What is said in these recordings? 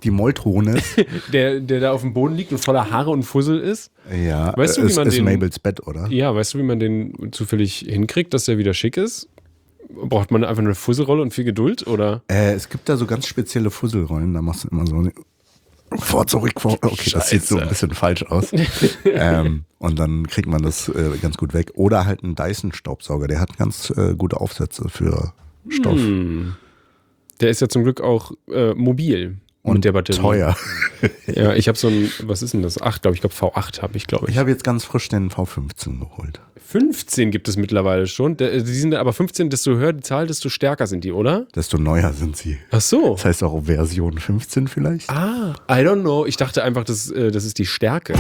die Moltones. der da auf dem Boden liegt und voller Haare und Fussel ist. Ja, weißt du, wie man ist Mabels Bett, oder? Ja, weißt du, wie man den zufällig hinkriegt, dass der wieder schick ist? Braucht man einfach eine Fusselrolle und viel Geduld, oder? Es gibt da so ganz spezielle Fusselrollen, da machst du immer so vor, zurück, vor. Okay, Scheiße. Das sieht so ein bisschen falsch aus. Und dann kriegt man das ganz gut weg. Oder halt einen Dyson-Staubsauger, der hat ganz gute Aufsätze für Stoff. Der ist ja zum Glück auch mobil. Und mit der Batterie. Teuer. Ja, ich habe so ein, was ist denn das? 8, glaube ich. V8 habe ich, glaube ich. Ich habe jetzt ganz frisch den V15 geholt. 15 gibt es mittlerweile schon. Die sind aber 15, desto höher die Zahl, desto stärker sind die, oder? Desto neuer sind sie. Ach so. Das heißt auch Version 15 vielleicht? Ah, I don't know. Ich dachte einfach, das ist die Stärke.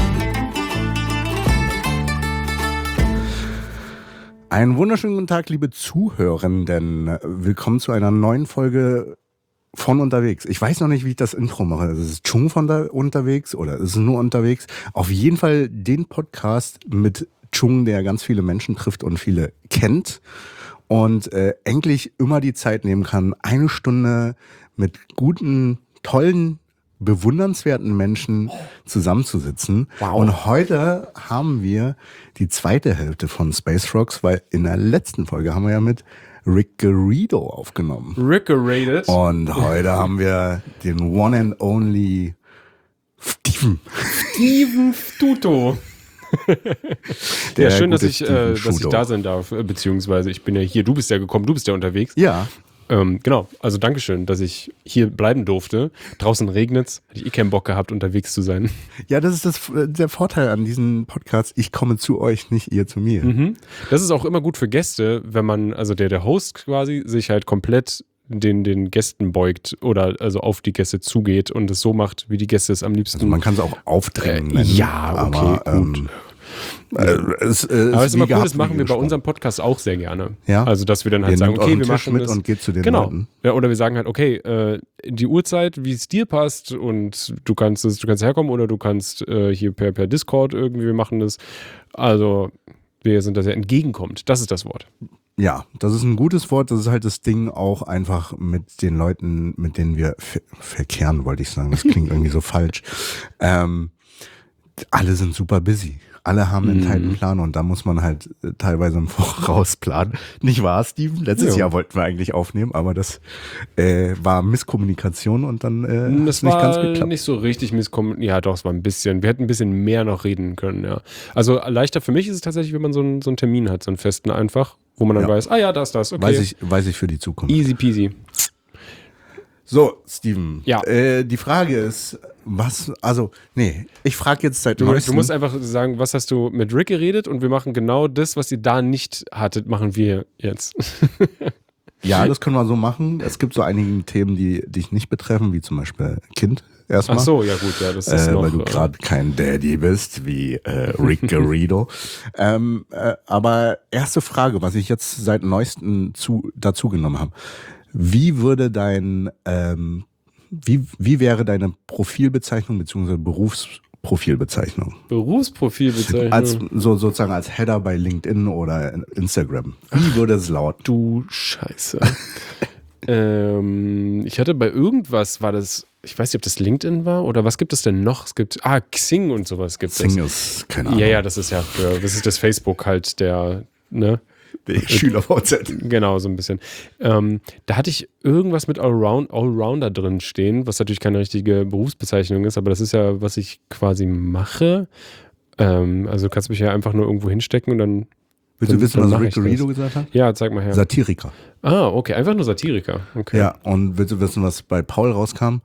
Einen wunderschönen guten Tag, liebe Zuhörenden. Willkommen zu einer neuen Folge von unterwegs. Ich weiß noch nicht, wie ich das Intro mache. Ist es Chung von da unterwegs oder ist es nur unterwegs? Auf jeden Fall den Podcast mit Chung, der ganz viele Menschen trifft und viele kennt und endlich immer die Zeit nehmen kann, eine Stunde mit guten, tollen, bewundernswerten Menschen zusammenzusitzen. Wow. Und heute haben wir die zweite Hälfte von Space Rocks, weil in der letzten Folge haben wir ja mit Rick Garrido aufgenommen. Rick Garrido. Und heute haben wir den one and only Steven Ftuto. Ja, schön, dass ich da sein darf, beziehungsweise ich bin ja hier, du bist ja gekommen, du bist ja unterwegs. Ja. Genau, also Dankeschön, dass ich hier bleiben durfte. Draußen regnet's, hätte ich keinen Bock gehabt, unterwegs zu sein. Ja, das ist der Vorteil an diesen Podcasts. Ich komme zu euch, nicht ihr zu mir. Mhm. Das ist auch immer gut für Gäste, wenn man, also der Host quasi, sich halt komplett den Gästen beugt oder also auf die Gäste zugeht und es so macht, wie die Gäste es am liebsten. Also man kann es auch aufdrängen nennen. Ja, okay, aber, gut. Aber es ist immer cool, das machen wir bei unserem Podcast auch sehr gerne. Ja? Also, dass wir dann halt sagen, okay, wir machen mit das. Und geht zu den Leuten. Ja, oder wir sagen halt, okay, die Uhrzeit, wie es dir passt und du kannst herkommen oder du kannst hier per Discord irgendwie, wir machen das. Also, wir sind da sehr entgegenkommend. Das ist das Wort. Ja, das ist ein gutes Wort. Das ist halt das Ding auch einfach mit den Leuten, mit denen wir verkehren, wollte ich sagen. Das klingt irgendwie so falsch. Alle sind super busy. Alle haben einen tighten Plan und da muss man halt teilweise im Voraus planen. Nicht wahr, Steven? Letztes Jahr wollten wir eigentlich aufnehmen, aber das war Misskommunikation und dann das nicht war ganz geklappt. Nicht so richtig Misskommunikation. Ja, doch, es war ein bisschen. Wir hätten ein bisschen mehr noch reden können, ja. Also leichter für mich ist es tatsächlich, wenn man so einen Termin hat, so einen festen einfach, wo man dann weiß, das, okay. Weiß ich für die Zukunft. Easy peasy. So, Steven. Ja. Die Frage ist, ich frage jetzt seit Du neuestem. musst einfach sagen, was hast du mit Rick geredet und wir machen genau das, was ihr da nicht hattet, machen wir jetzt. Ja, das können wir so machen. Es gibt so einige Themen, die dich nicht betreffen, wie zum Beispiel Kind erstmal. Ach so, ja gut, ja, das ist noch. Weil du gerade kein Daddy bist, wie Rick Garrido. Aber erste Frage, was ich jetzt seit neuestem dazu genommen habe. Wie würde wie wäre deine Profilbezeichnung bzw. Berufsprofilbezeichnung? Berufsprofilbezeichnung? Sozusagen als Header bei LinkedIn oder Instagram. Wie würde es lauten? Du Scheiße. Ich hatte bei irgendwas, war das, ich weiß nicht, ob das LinkedIn war oder was gibt es denn noch? Es gibt, Xing und sowas gibt es. Xing ist, keine Ahnung. Ja, das ist das ist das Facebook halt der, ne? Der Schüler-VZ. Genau, so ein bisschen. Da hatte ich irgendwas mit Allrounder drin stehen, was natürlich keine richtige Berufsbezeichnung ist, aber das ist ja, was ich quasi mache. Also du kannst mich ja einfach nur irgendwo hinstecken und dann. Willst du wissen, was Rick Garrido gesagt hat? Ja, zeig mal her. Satiriker. Okay, einfach nur Satiriker. Okay. Ja, und willst du wissen, was bei Paul rauskam?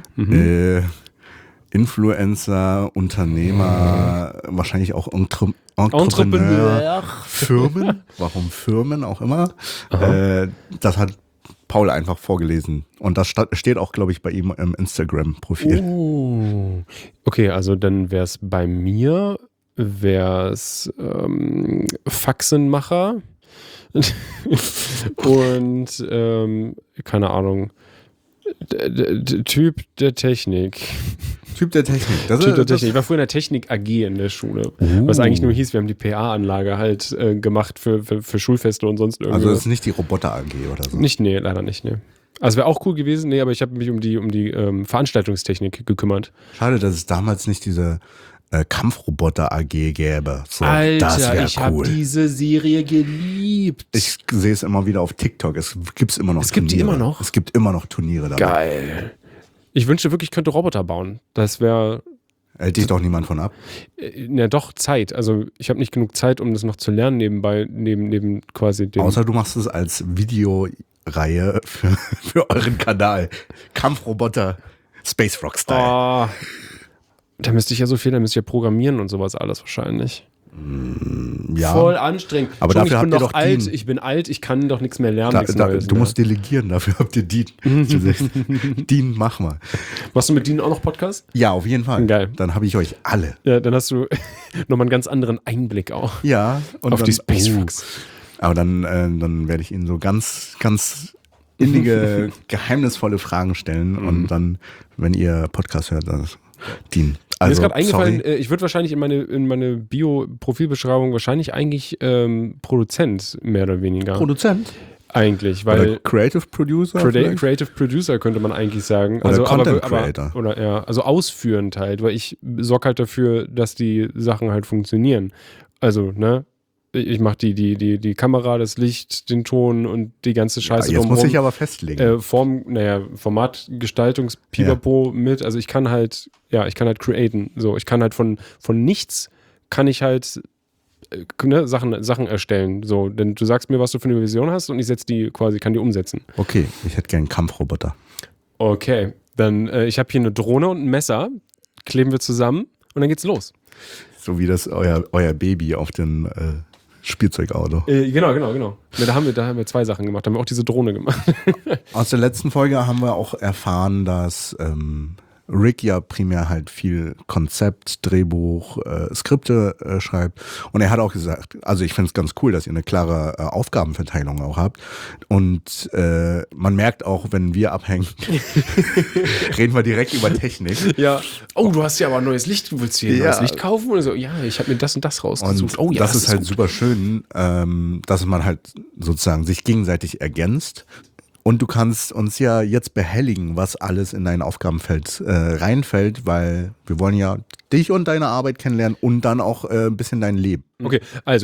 Influencer, Unternehmer, wahrscheinlich auch Entrepreneur, Firmen, warum Firmen auch immer. Das hat Paul einfach vorgelesen. Und das steht auch, glaube ich, bei ihm im Instagram-Profil. Okay, also dann wäre es bei mir, Faxenmacher und keine Ahnung, Typ der Technik. Typ der Technik. Typ der Technik. Ich war früher in der Technik AG in der Schule. Was eigentlich nur hieß, wir haben die PA-Anlage halt gemacht für Schulfeste und sonst irgendwas. Also das ist nicht die Roboter AG oder so? Nee, leider nicht, nee. Also wäre auch cool gewesen, nee, aber ich habe mich um die Veranstaltungstechnik gekümmert. Schade, dass es damals nicht diese Kampfroboter AG gäbe. So, Alter, ich habe diese Serie geliebt. Ich sehe es immer wieder auf TikTok. Es gibt immer noch Turniere. Gibt die immer noch? Es gibt immer noch Turniere dabei. Geil. Ich wünschte wirklich, ich könnte Roboter bauen. Das wäre... Hält dich doch niemand von ab? Na doch, Zeit. Also ich habe nicht genug Zeit, um das noch zu lernen nebenbei, neben quasi dem... Außer du machst es als Videoreihe für euren Kanal. Kampfroboter Space Rock Style. Oh, da müsste ich ja programmieren und sowas alles wahrscheinlich. Ja. Voll anstrengend. Aber schon, dafür ich bin habt ihr doch doch alt, Dean. ich bin alt, ich kann doch nichts mehr lernen. Du musst delegieren, dafür habt ihr Dean. Dean, mach mal. Machst du mit Dean auch noch Podcast? Ja, auf jeden Fall. Geil. Dann habe ich euch alle. Ja, dann hast du nochmal einen ganz anderen Einblick auch. Ja. Und auf dann, die Space Rocks. Aber dann werde ich Ihnen so ganz, ganz innige, geheimnisvolle Fragen stellen. Und dann, wenn ihr Podcast hört, dann Dean. Mir ist gerade eingefallen, ich würde wahrscheinlich in meine Bio-Profilbeschreibung wahrscheinlich eigentlich Produzent, mehr oder weniger. Produzent? Eigentlich, weil... Oder Creative Producer? Creative Producer könnte man eigentlich sagen. Oder Content Creator. Also ausführend halt, weil ich sorge halt dafür, dass die Sachen halt funktionieren. Also, ne? Ich mache die Kamera, das Licht, den Ton und die ganze Scheiße jetzt muss ich aber festlegen. Formatgestaltungs-Pipapo mit. Also ich kann halt createn. So, ich kann halt von nichts kann ich halt Sachen erstellen. So, denn du sagst mir, was du für eine Vision hast und ich kann die umsetzen. Okay, ich hätte gern einen Kampfroboter. Okay, dann ich habe hier eine Drohne und ein Messer, kleben wir zusammen und dann geht's los. So wie das euer Baby auf dem Spielzeugauto. Genau. Ja, da haben wir 2 Sachen gemacht. Da haben wir auch diese Drohne gemacht. Aus der letzten Folge haben wir auch erfahren, dass Rick ja primär halt viel Konzept, Drehbuch, Skripte schreibt. Und er hat auch gesagt, also ich finde es ganz cool, dass ihr eine klare Aufgabenverteilung auch habt. Und man merkt auch, wenn wir abhängen, reden wir direkt über Technik. Ja. Oh, du hast ja aber ein neues Licht. Du willst hier ein neues Licht kaufen? Oder so? Ja, ich habe mir das und das rausgesucht. Und oh ja, das ist halt gut. super schön, dass man halt sozusagen sich gegenseitig ergänzt. Und du kannst uns ja jetzt behelligen, was alles in dein Aufgabenfeld reinfällt, weil wir wollen ja dich und deine Arbeit kennenlernen und dann auch ein bisschen dein Leben. Okay, also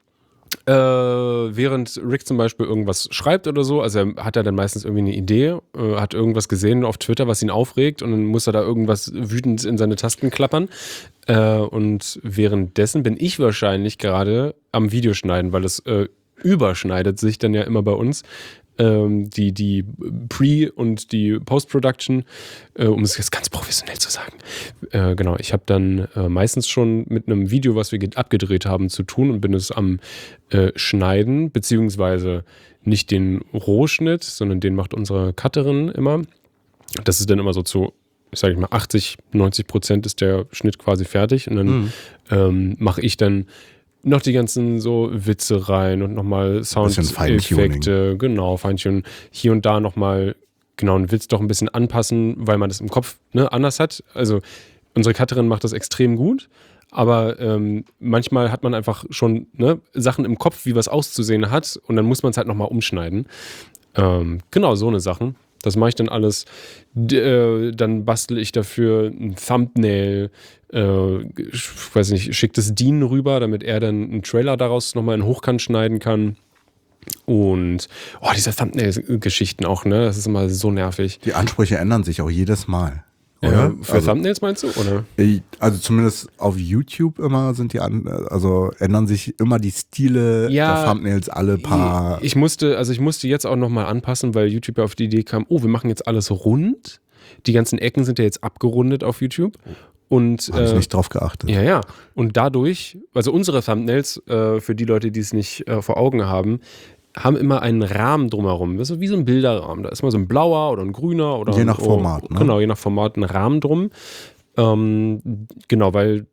während Rick zum Beispiel irgendwas schreibt oder so, also hat er dann meistens irgendwie eine Idee, hat irgendwas gesehen auf Twitter, was ihn aufregt und dann muss er da irgendwas wütend in seine Tasten klappern. Und währenddessen bin ich wahrscheinlich gerade am Videoschneiden, weil es überschneidet sich dann ja immer bei uns. Die Pre- und die Post-Production, um es jetzt ganz professionell zu sagen. Genau, ich habe dann meistens schon mit einem Video, was wir abgedreht haben, zu tun und bin es am Schneiden, beziehungsweise nicht den Rohschnitt, sondern den macht unsere Cutterin immer. Das ist dann immer so zu, sage ich mal, 80-90% ist der Schnitt quasi fertig und dann mache ich dann noch die ganzen so Witze rein und nochmal Soundeffekte, genau, Feintuning. Hier und da nochmal, genau, einen Witz doch ein bisschen anpassen, weil man das im Kopf anders hat. Also unsere Cutterin macht das extrem gut, aber manchmal hat man einfach schon Sachen im Kopf, wie was auszusehen hat und dann muss man es halt nochmal umschneiden. Genau, so eine Sachen. Das mache ich dann alles. Dann bastel ich dafür ein Thumbnail. Ich weiß nicht, schicke das Dean rüber, damit er dann einen Trailer daraus nochmal in Hochkant schneiden kann. Und diese Thumbnail-Geschichten auch, ne? Das ist immer so nervig. Die Ansprüche ändern sich auch jedes Mal. Oder? Für Thumbnails meinst du? Oder? Also zumindest auf YouTube immer ändern sich immer die Stile der Thumbnails alle paar. Ich musste jetzt auch nochmal anpassen, weil YouTube ja auf die Idee kam, wir machen jetzt alles rund. Die ganzen Ecken sind ja jetzt abgerundet auf YouTube. Und habe ich nicht drauf geachtet. Ja. Und dadurch, also unsere Thumbnails, für die Leute, die es nicht vor Augen haben immer einen Rahmen drumherum. Das ist wie so ein Bilderrahmen. Da ist mal so ein blauer oder ein grüner oder je nach Format. Genau, je nach Format ein Rahmen drum. Genau, weil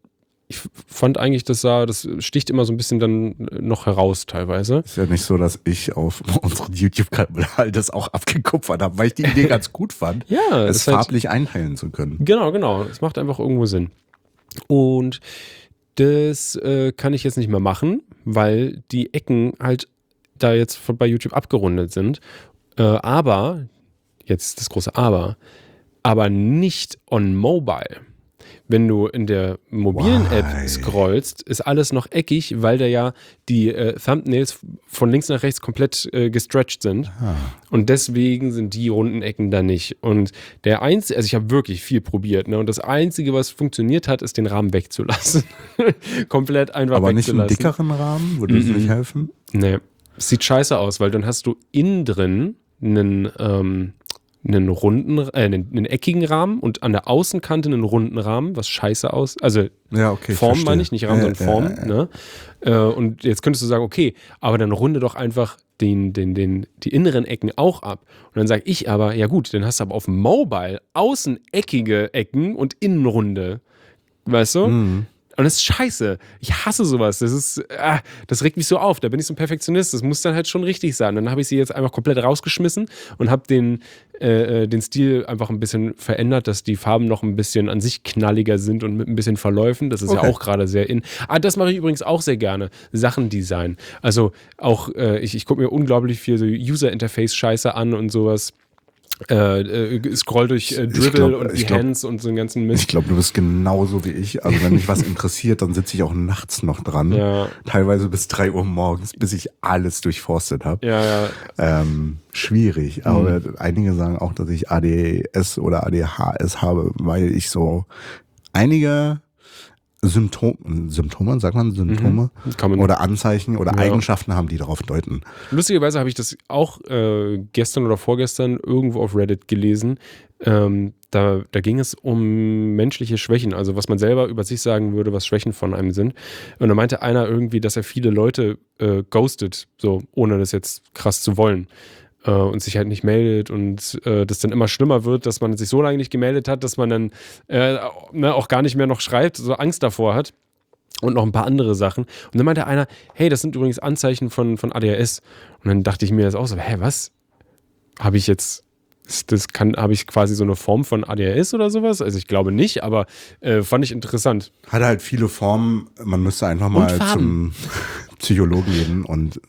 ich fand eigentlich, das sticht immer so ein bisschen dann noch heraus teilweise. Ist ja nicht so, dass ich auf unseren YouTube-Kanal das auch abgekupfert habe, weil ich die Idee ganz gut fand, Ja, es farblich einteilen zu können. Genau. Es macht einfach irgendwo Sinn. Und das kann ich jetzt nicht mehr machen, weil die Ecken halt da jetzt bei YouTube abgerundet sind. Aber, jetzt das große aber nicht on mobile. Wenn du in der mobilen App scrollst, ist alles noch eckig, weil da ja die Thumbnails von links nach rechts komplett gestretched sind. Und deswegen sind die runden Ecken da nicht. Und also ich habe wirklich viel probiert, ne? Und das Einzige, was funktioniert hat, ist den Rahmen wegzulassen. Komplett einfach aber wegzulassen. Aber nicht einen dickeren Rahmen? Würde das nicht helfen? Nee. Es sieht scheiße aus, weil dann hast du innen drin einen eckigen Rahmen und an der Außenkante einen runden Rahmen, was scheiße aus. Also ja, okay, Form meine ich, nicht Rahmen, sondern Form. Ja. Ne? Und jetzt könntest du sagen, okay, aber dann runde doch einfach die inneren Ecken auch ab. Und dann sage ich aber, ja gut, dann hast du aber auf dem Mobile außen eckige Ecken und innen runde. Weißt du? Mhm. Und das ist scheiße. Ich hasse sowas. Das regt mich so auf. Da bin ich so ein Perfektionist. Das muss dann halt schon richtig sein. Dann habe ich sie jetzt einfach komplett rausgeschmissen und habe den Stil einfach ein bisschen verändert, dass die Farben noch ein bisschen an sich knalliger sind und mit ein bisschen Verläufen. Das ist ja auch gerade sehr in. Das mache ich übrigens auch sehr gerne. Sachendesign. Also auch, ich gucke mir unglaublich viel so User-Interface-Scheiße an und sowas. Scroll durch Dribble und Behance und so einen ganzen Mist. Ich glaube, du bist genauso wie ich. Also wenn mich was interessiert, dann sitze ich auch nachts noch dran. Ja. Teilweise bis 3 Uhr morgens, bis ich alles durchforstet habe. Ja. Schwierig. Aber einige sagen auch, dass ich ADS oder ADHS habe, weil ich so einige Symptome, sagt man Symptome? Oder Anzeichen oder Eigenschaften haben, die darauf deuten. Lustigerweise habe ich das auch gestern oder vorgestern irgendwo auf Reddit gelesen. Da ging es um menschliche Schwächen, also was man selber über sich sagen würde, was Schwächen von einem sind. Und da meinte einer irgendwie, dass er viele Leute ghostet, so ohne das jetzt krass zu wollen. Und sich halt nicht meldet und das dann immer schlimmer wird, dass man sich so lange nicht gemeldet hat, dass man dann auch gar nicht mehr noch schreibt, so Angst davor hat und noch ein paar andere Sachen. Und dann meinte einer, hey, das sind übrigens Anzeichen von ADHS. Und dann dachte ich mir das auch so, was? Habe ich jetzt, habe ich quasi so eine Form von ADHS oder sowas? Also ich glaube nicht, aber fand ich interessant. Hat halt viele Formen, man müsste einfach mal zum Psychologen gehen und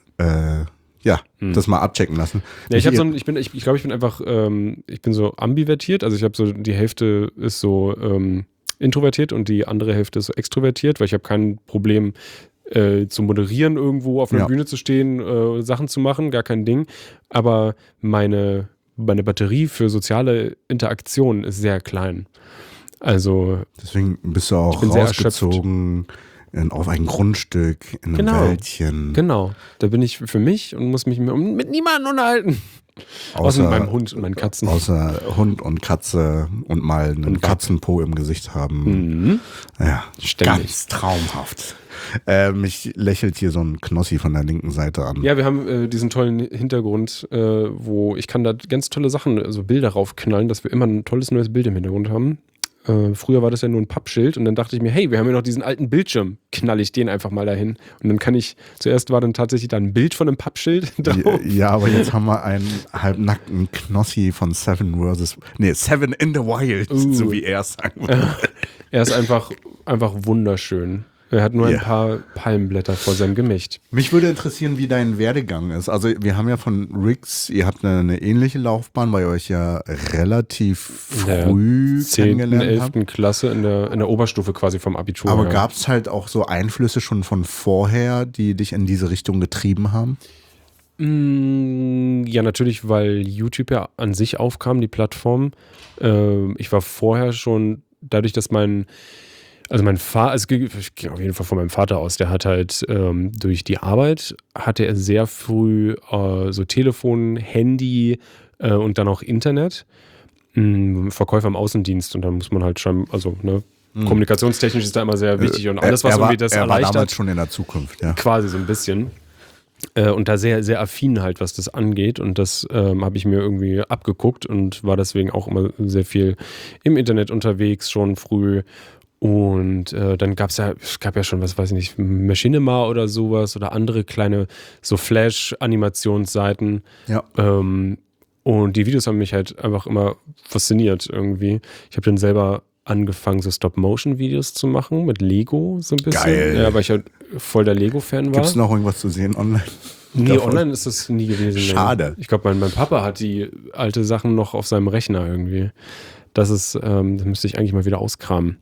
das mal abchecken lassen. Ja, ich glaube, ich bin einfach, ich bin so ambivertiert, also ich habe so, die Hälfte ist so introvertiert und die andere Hälfte ist so extrovertiert, weil ich habe kein Problem zu moderieren irgendwo auf einer Bühne zu stehen, Sachen zu machen, gar kein Ding, aber meine Batterie für soziale Interaktion ist sehr klein. Also deswegen bist du auch rausgezogen auf ein Grundstück, in einem Wäldchen. Genau, da bin ich für mich und muss mich mit niemandem unterhalten. Außer meinem Hund und meinen Katzen. Außer Hund und Katze und mal einen Katzenpo im Gesicht haben. Mhm. Ja, ständig. Ganz traumhaft. Mich lächelt hier so ein Knossi von der linken Seite an. Ja, wir haben diesen tollen Hintergrund, wo ich kann da ganz tolle Sachen, also Bilder raufknallen, dass wir immer ein tolles neues Bild im Hintergrund haben. Früher war das ja nur ein Pappschild und dann dachte ich mir, hey, wir haben ja noch diesen alten Bildschirm, knall ich den einfach mal dahin. Und dann zuerst war dann tatsächlich da ein Bild von einem Pappschild drauf. Ja, aber jetzt haben wir einen halbnackten Knossi von Seven in the Wild, so wie er es sagen würde. Er ist einfach wunderschön. Er hat nur ein paar Palmblätter vor seinem Gemächt. Mich würde interessieren, wie dein Werdegang ist. Also wir haben ja von Riggs, ihr habt eine ähnliche Laufbahn, weil ihr euch ja relativ früh kennengelernt habt. 11. Klasse in der Oberstufe quasi vom Abitur. Aber gab es halt auch so Einflüsse schon von vorher, die dich in diese Richtung getrieben haben? Ja, natürlich, weil YouTube ja an sich aufkam, die Plattform. Ich war vorher schon, dadurch, dass mein Vater, also ich gehe auf jeden Fall von meinem Vater aus, der hat halt durch die Arbeit, hatte er sehr früh so Telefon, Handy und dann auch Internet, Verkäufer im Außendienst und dann muss man halt schon, also kommunikationstechnisch ist da immer sehr wichtig und alles, was irgendwie das erleichtert. Er war damals schon in der Zukunft, ja. Quasi so ein bisschen. Und da sehr, sehr affin halt, was das angeht. Und das habe ich mir irgendwie abgeguckt und war deswegen auch immer sehr viel im Internet unterwegs, schon früh. Und dann gab ja schon, was weiß ich nicht, Machinima oder sowas oder andere kleine so Flash-Animationsseiten. Ja. Und die Videos haben mich halt einfach immer fasziniert irgendwie. Ich habe dann selber angefangen, so Stop-Motion-Videos zu machen mit Lego so ein bisschen. Geil. Ja, weil ich halt voll der Lego-Fan war. Gibt es noch irgendwas zu sehen online? Nee, online ist das nie gewesen. Schade. Ich glaube, mein Papa hat die alte Sachen noch auf seinem Rechner irgendwie. Das müsste ich eigentlich mal wieder auskramen.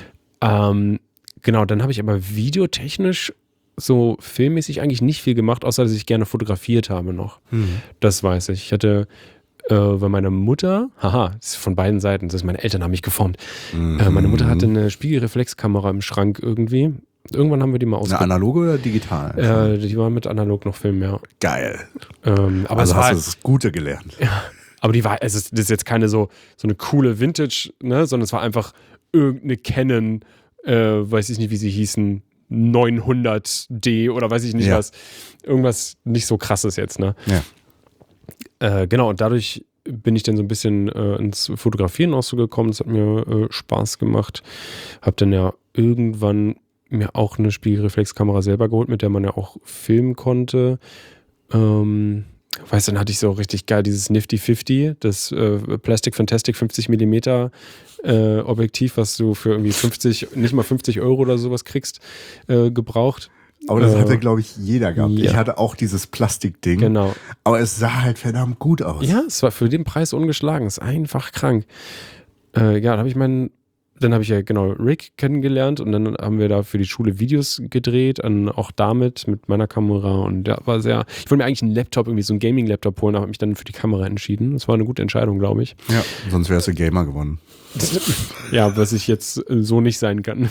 Genau, dann habe ich aber videotechnisch so filmmäßig eigentlich nicht viel gemacht, außer dass ich gerne fotografiert habe noch. Das weiß ich. Ich hatte weil meine Mutter, das ist von beiden Seiten, meine Eltern haben mich geformt. Meine Mutter hatte eine Spiegelreflexkamera im Schrank irgendwie. Irgendwann haben wir die mal ausprobiert. Eine analoge oder digital? Die war mit analog noch filmen, ja. Geil. Aber also es war, hast du das Gute gelernt. Ja, aber das ist jetzt keine so eine coole Vintage, ne, sondern es war einfach irgendeine Canon, weiß ich nicht, wie sie hießen, 900D oder weiß ich nicht was. Irgendwas nicht so krasses jetzt, ne? Ja. Genau, und dadurch bin ich dann so ein bisschen ins Fotografieren auch so gekommen. Das hat mir Spaß gemacht. Hab dann ja irgendwann mir auch eine Spiegelreflexkamera selber geholt, mit der man ja auch filmen konnte. Dann hatte ich so richtig geil dieses Nifty 50, das Plastic Fantastic 50 mm Objektiv, was du für irgendwie nicht mal 50 Euro oder sowas kriegst, gebraucht. Aber das hatte, glaube ich, jeder gehabt. Ja. Ich hatte auch dieses Plastikding. Genau. Aber es sah halt verdammt gut aus. Ja, es war für den Preis ungeschlagen. Es ist einfach krank. Dann habe ich ja genau Rick kennengelernt und dann haben wir da für die Schule Videos gedreht, auch damit mit meiner Kamera und der war ich wollte mir eigentlich einen Laptop, irgendwie so einen Gaming-Laptop holen, aber habe mich dann für die Kamera entschieden. Das war eine gute Entscheidung, glaube ich. Ja, sonst wärst du Gamer gewonnen. Ja, was ich jetzt so nicht sein kann.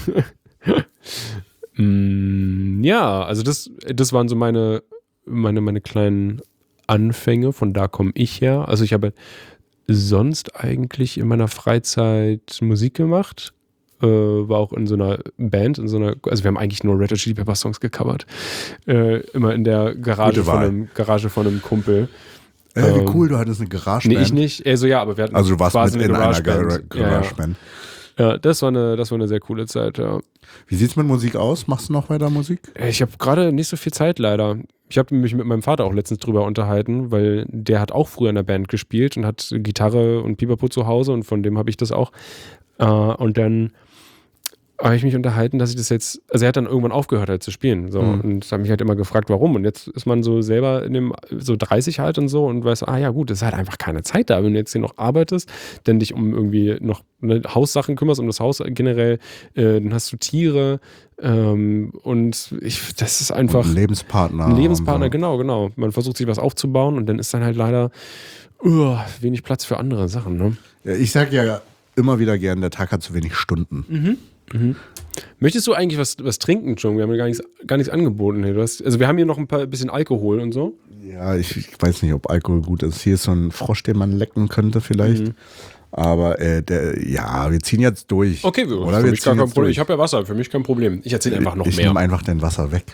Ja, also das waren so meine kleinen Anfänge, von da komme ich her. Also ich habe sonst eigentlich in meiner Freizeit Musik gemacht, war auch in so einer Band, also wir haben eigentlich nur Red Hot Chili Peppers Songs gecovert, immer in der Garage von einem Kumpel. Wie cool, du hattest eine Garageband. Nee, ich nicht. Aber wir hatten also du warst quasi mit in einer Garageband. Garageband. Ja, das war eine sehr coole Zeit, ja. Wie sieht's mit Musik aus? Machst du noch weiter Musik? Ich habe gerade nicht so viel Zeit, leider. Ich habe mich mit meinem Vater auch letztens drüber unterhalten, weil der hat auch früher in der Band gespielt und hat Gitarre und Pipapo zu Hause und von dem habe ich das auch. Und dann habe ich mich unterhalten, dass ich das jetzt, also er hat dann irgendwann aufgehört halt zu spielen, so, und habe mich halt immer gefragt, warum, und jetzt ist man so selber so 30 halt und so und weiß, ja gut, es ist halt einfach keine Zeit da, wenn du jetzt hier noch arbeitest, dann dich um irgendwie noch Haussachen kümmerst, um das Haus generell, dann hast du Tiere, und das ist einfach und ein Lebenspartner. Ein Lebenspartner, genau. Man versucht sich was aufzubauen und dann ist dann halt leider wenig Platz für andere Sachen, ne? Ja, ich sage ja immer wieder gern, der Tag hat zu wenig Stunden. Möchtest du eigentlich was trinken, John? Wir haben ja gar nichts angeboten. Wir haben hier noch ein bisschen Alkohol und so. Ja, ich weiß nicht, ob Alkohol gut ist. Hier ist so ein Frosch, den man lecken könnte vielleicht. Aber wir ziehen jetzt durch. Okay, oder? Für mich gar kein Problem. Ich habe ja Wasser, für mich kein Problem. Ich erzähle einfach noch mehr. Ich nehme einfach dein Wasser weg.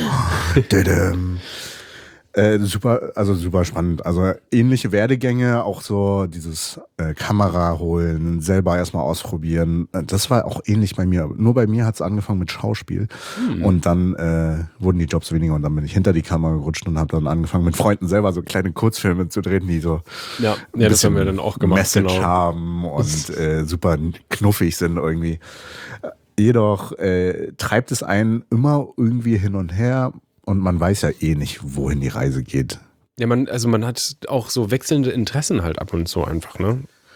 Super spannend. Also ähnliche Werdegänge, auch so dieses Kamera holen, selber erstmal ausprobieren. Das war auch ähnlich bei mir. Nur bei mir hat es angefangen mit Schauspiel. Und dann wurden die Jobs weniger und dann bin ich hinter die Kamera gerutscht und habe dann angefangen mit Freunden selber so kleine Kurzfilme zu drehen, die so das haben wir dann auch gemacht. Message haben und super knuffig sind irgendwie. Jedoch treibt es einen immer irgendwie hin und her. Und man weiß ja eh nicht, wohin die Reise geht. Ja, man hat auch so wechselnde Interessen halt ab und zu einfach, ne?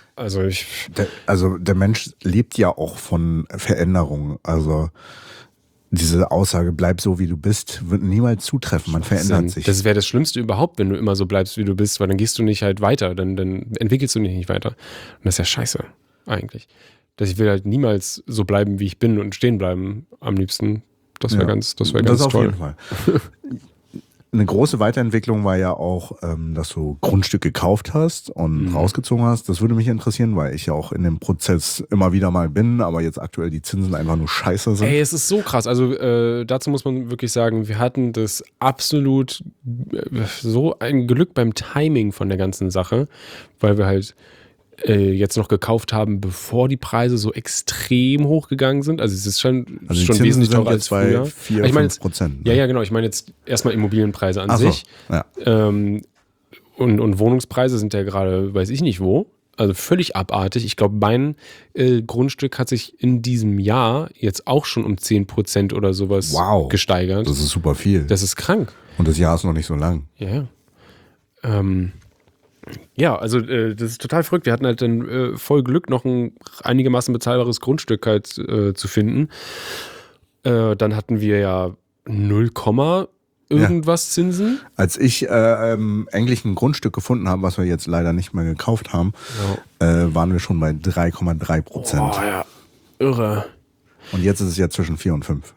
Der Mensch lebt ja auch von Veränderungen. Also diese Aussage, bleib so wie du bist, wird niemals zutreffen. Man verändert sich. Das wäre das Schlimmste überhaupt, wenn du immer so bleibst, wie du bist, weil dann gehst du nicht halt weiter, dann entwickelst du dich nicht weiter. Und das ist ja scheiße, eigentlich. Ich will halt niemals so bleiben, wie ich bin und stehen bleiben am liebsten. Das wäre ganz toll. Das auf jeden Fall. Eine große Weiterentwicklung war ja auch, dass du Grundstück gekauft hast und rausgezogen hast. Das würde mich interessieren, weil ich ja auch in dem Prozess immer wieder mal bin, aber jetzt aktuell die Zinsen einfach nur scheiße sind. Ey, es ist so krass. Also dazu muss man wirklich sagen, wir hatten das absolut so ein Glück beim Timing von der ganzen Sache, weil wir halt jetzt noch gekauft haben, bevor die Preise so extrem hochgegangen sind. Also es ist schon Also die schon Zinsen wesentlich sind teurer als jetzt bei früher. 4, Ich meine jetzt, 5%. ja, genau. Ich meine jetzt erstmal Immobilienpreise an Ach so, sich. ja. Und Wohnungspreise sind ja gerade, weiß ich nicht wo. Also völlig abartig. Ich glaube, mein Grundstück hat sich in diesem Jahr jetzt auch schon um 10% oder sowas Wow. gesteigert. Das ist super viel. Das ist krank. Und das Jahr ist noch nicht so lang. Ja. Ja, also das ist total verrückt. Wir hatten halt dann voll Glück, noch ein einigermaßen bezahlbares Grundstück halt zu finden. Dann hatten wir ja 0, irgendwas Zinsen. Als ich eigentlich ein Grundstück gefunden habe, was wir jetzt leider nicht mehr gekauft haben, waren wir schon bei 3,3%. Oh ja, irre. Und jetzt ist es ja zwischen 4 und 5.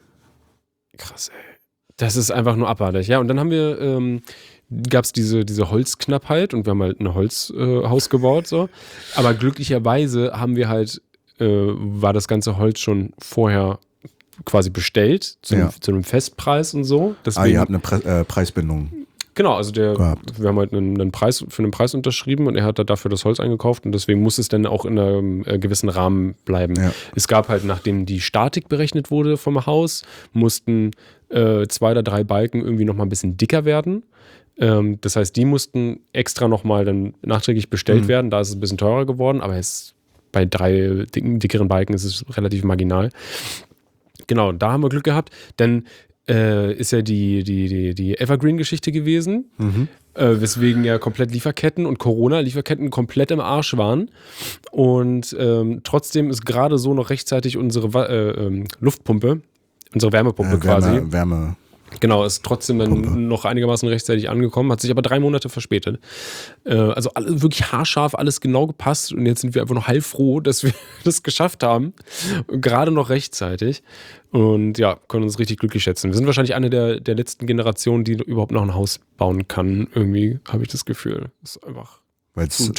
Krass, ey. Das ist einfach nur abartig. Ja, und dann haben wir, gab es diese Holzknappheit und wir haben halt ein Holzhaus gebaut. So. Aber glücklicherweise haben wir halt, war das ganze Holz schon vorher quasi bestellt zu einem Festpreis und so. Deswegen, ihr habt eine Preisbindung. Genau, also wir haben halt einen Preis für einen Preis unterschrieben und er hat dafür das Holz eingekauft und deswegen muss es dann auch in einem gewissen Rahmen bleiben. Ja. Es gab halt, nachdem die Statik berechnet wurde vom Haus, mussten 2 oder 3 Balken irgendwie nochmal ein bisschen dicker werden. Das heißt, die mussten extra nochmal dann nachträglich bestellt werden. Da ist es ein bisschen teurer geworden, aber jetzt bei 3 dickeren Balken ist es relativ marginal. Genau, da haben wir Glück gehabt, denn ist ja die Evergreen-Geschichte gewesen, weswegen ja komplett Lieferketten und Corona-Lieferketten komplett im Arsch waren. Und trotzdem ist gerade so noch rechtzeitig unsere Luftpumpe, unsere Wärmepumpe quasi. Wärme. Genau, ist trotzdem dann noch einigermaßen rechtzeitig angekommen, hat sich aber 3 Monate verspätet. Also wirklich haarscharf, alles genau gepasst und jetzt sind wir einfach noch heilfroh, dass wir das geschafft haben. Gerade noch rechtzeitig. Und ja, können uns richtig glücklich schätzen. Wir sind wahrscheinlich eine der letzten Generationen, die überhaupt noch ein Haus bauen kann. Irgendwie habe ich das Gefühl. Das ist einfach weil es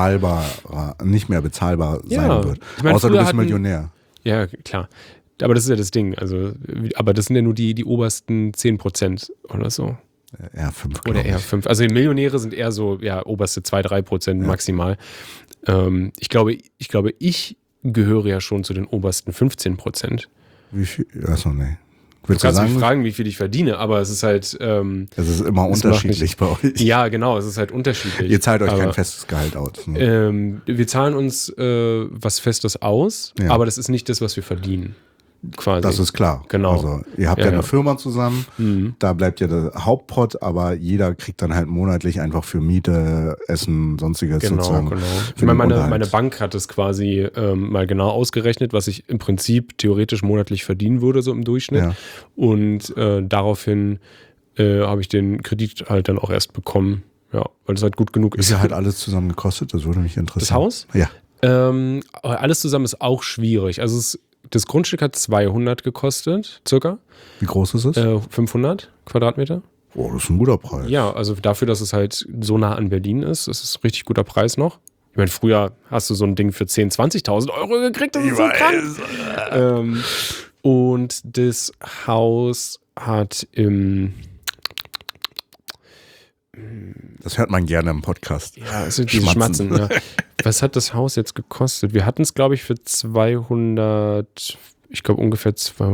nicht mehr bezahlbar sein wird. Ich meine, außer du bist Millionär. Ja, klar. Aber das ist ja das Ding. Also, aber das sind ja nur die obersten 10% oder so. Eher 5. Oder eher 5. Also die Millionäre sind eher so, ja, oberste 2-3% maximal. Ich glaube, ich gehöre ja schon zu den obersten 15%. Wie viel? Achso, nee. Du kannst mich fragen, wie viel ich verdiene, aber es ist halt. Es ist immer unterschiedlich bei euch. Ja, genau, es ist halt unterschiedlich. Ihr zahlt euch kein festes Gehalt aus. Ne? Wir zahlen uns was Festes aus, aber das ist nicht das, was wir verdienen. Quasi. Das ist klar. Genau. Also, ihr habt ja eine Firma zusammen, da bleibt ja der Hauptpot, aber jeder kriegt dann halt monatlich einfach für Miete, Essen, sonstiges sozusagen. Genau. Ich meine, meine Bank hat es quasi mal genau ausgerechnet, was ich im Prinzip theoretisch monatlich verdienen würde, so im Durchschnitt. Ja. Und daraufhin habe ich den Kredit halt dann auch erst bekommen. Ja, weil es halt gut genug ist. Ist ja halt alles zusammen gekostet? Das würde mich interessieren. Das Haus? Ja. Alles zusammen ist auch schwierig. Also das Grundstück hat 200 gekostet, circa. Wie groß ist es? 500 Quadratmeter. Oh, das ist ein guter Preis. Ja, also dafür, dass es halt so nah an Berlin ist, ist es ein richtig guter Preis noch. Ich meine, früher hast du so ein Ding für 10.000, 20.000 Euro gekriegt, das ist so krank. Und das Haus hat das hört man gerne im Podcast. Ja, es sind diese Schmatzen. Ja. Was hat das Haus jetzt gekostet? Wir hatten es, glaube ich, für ungefähr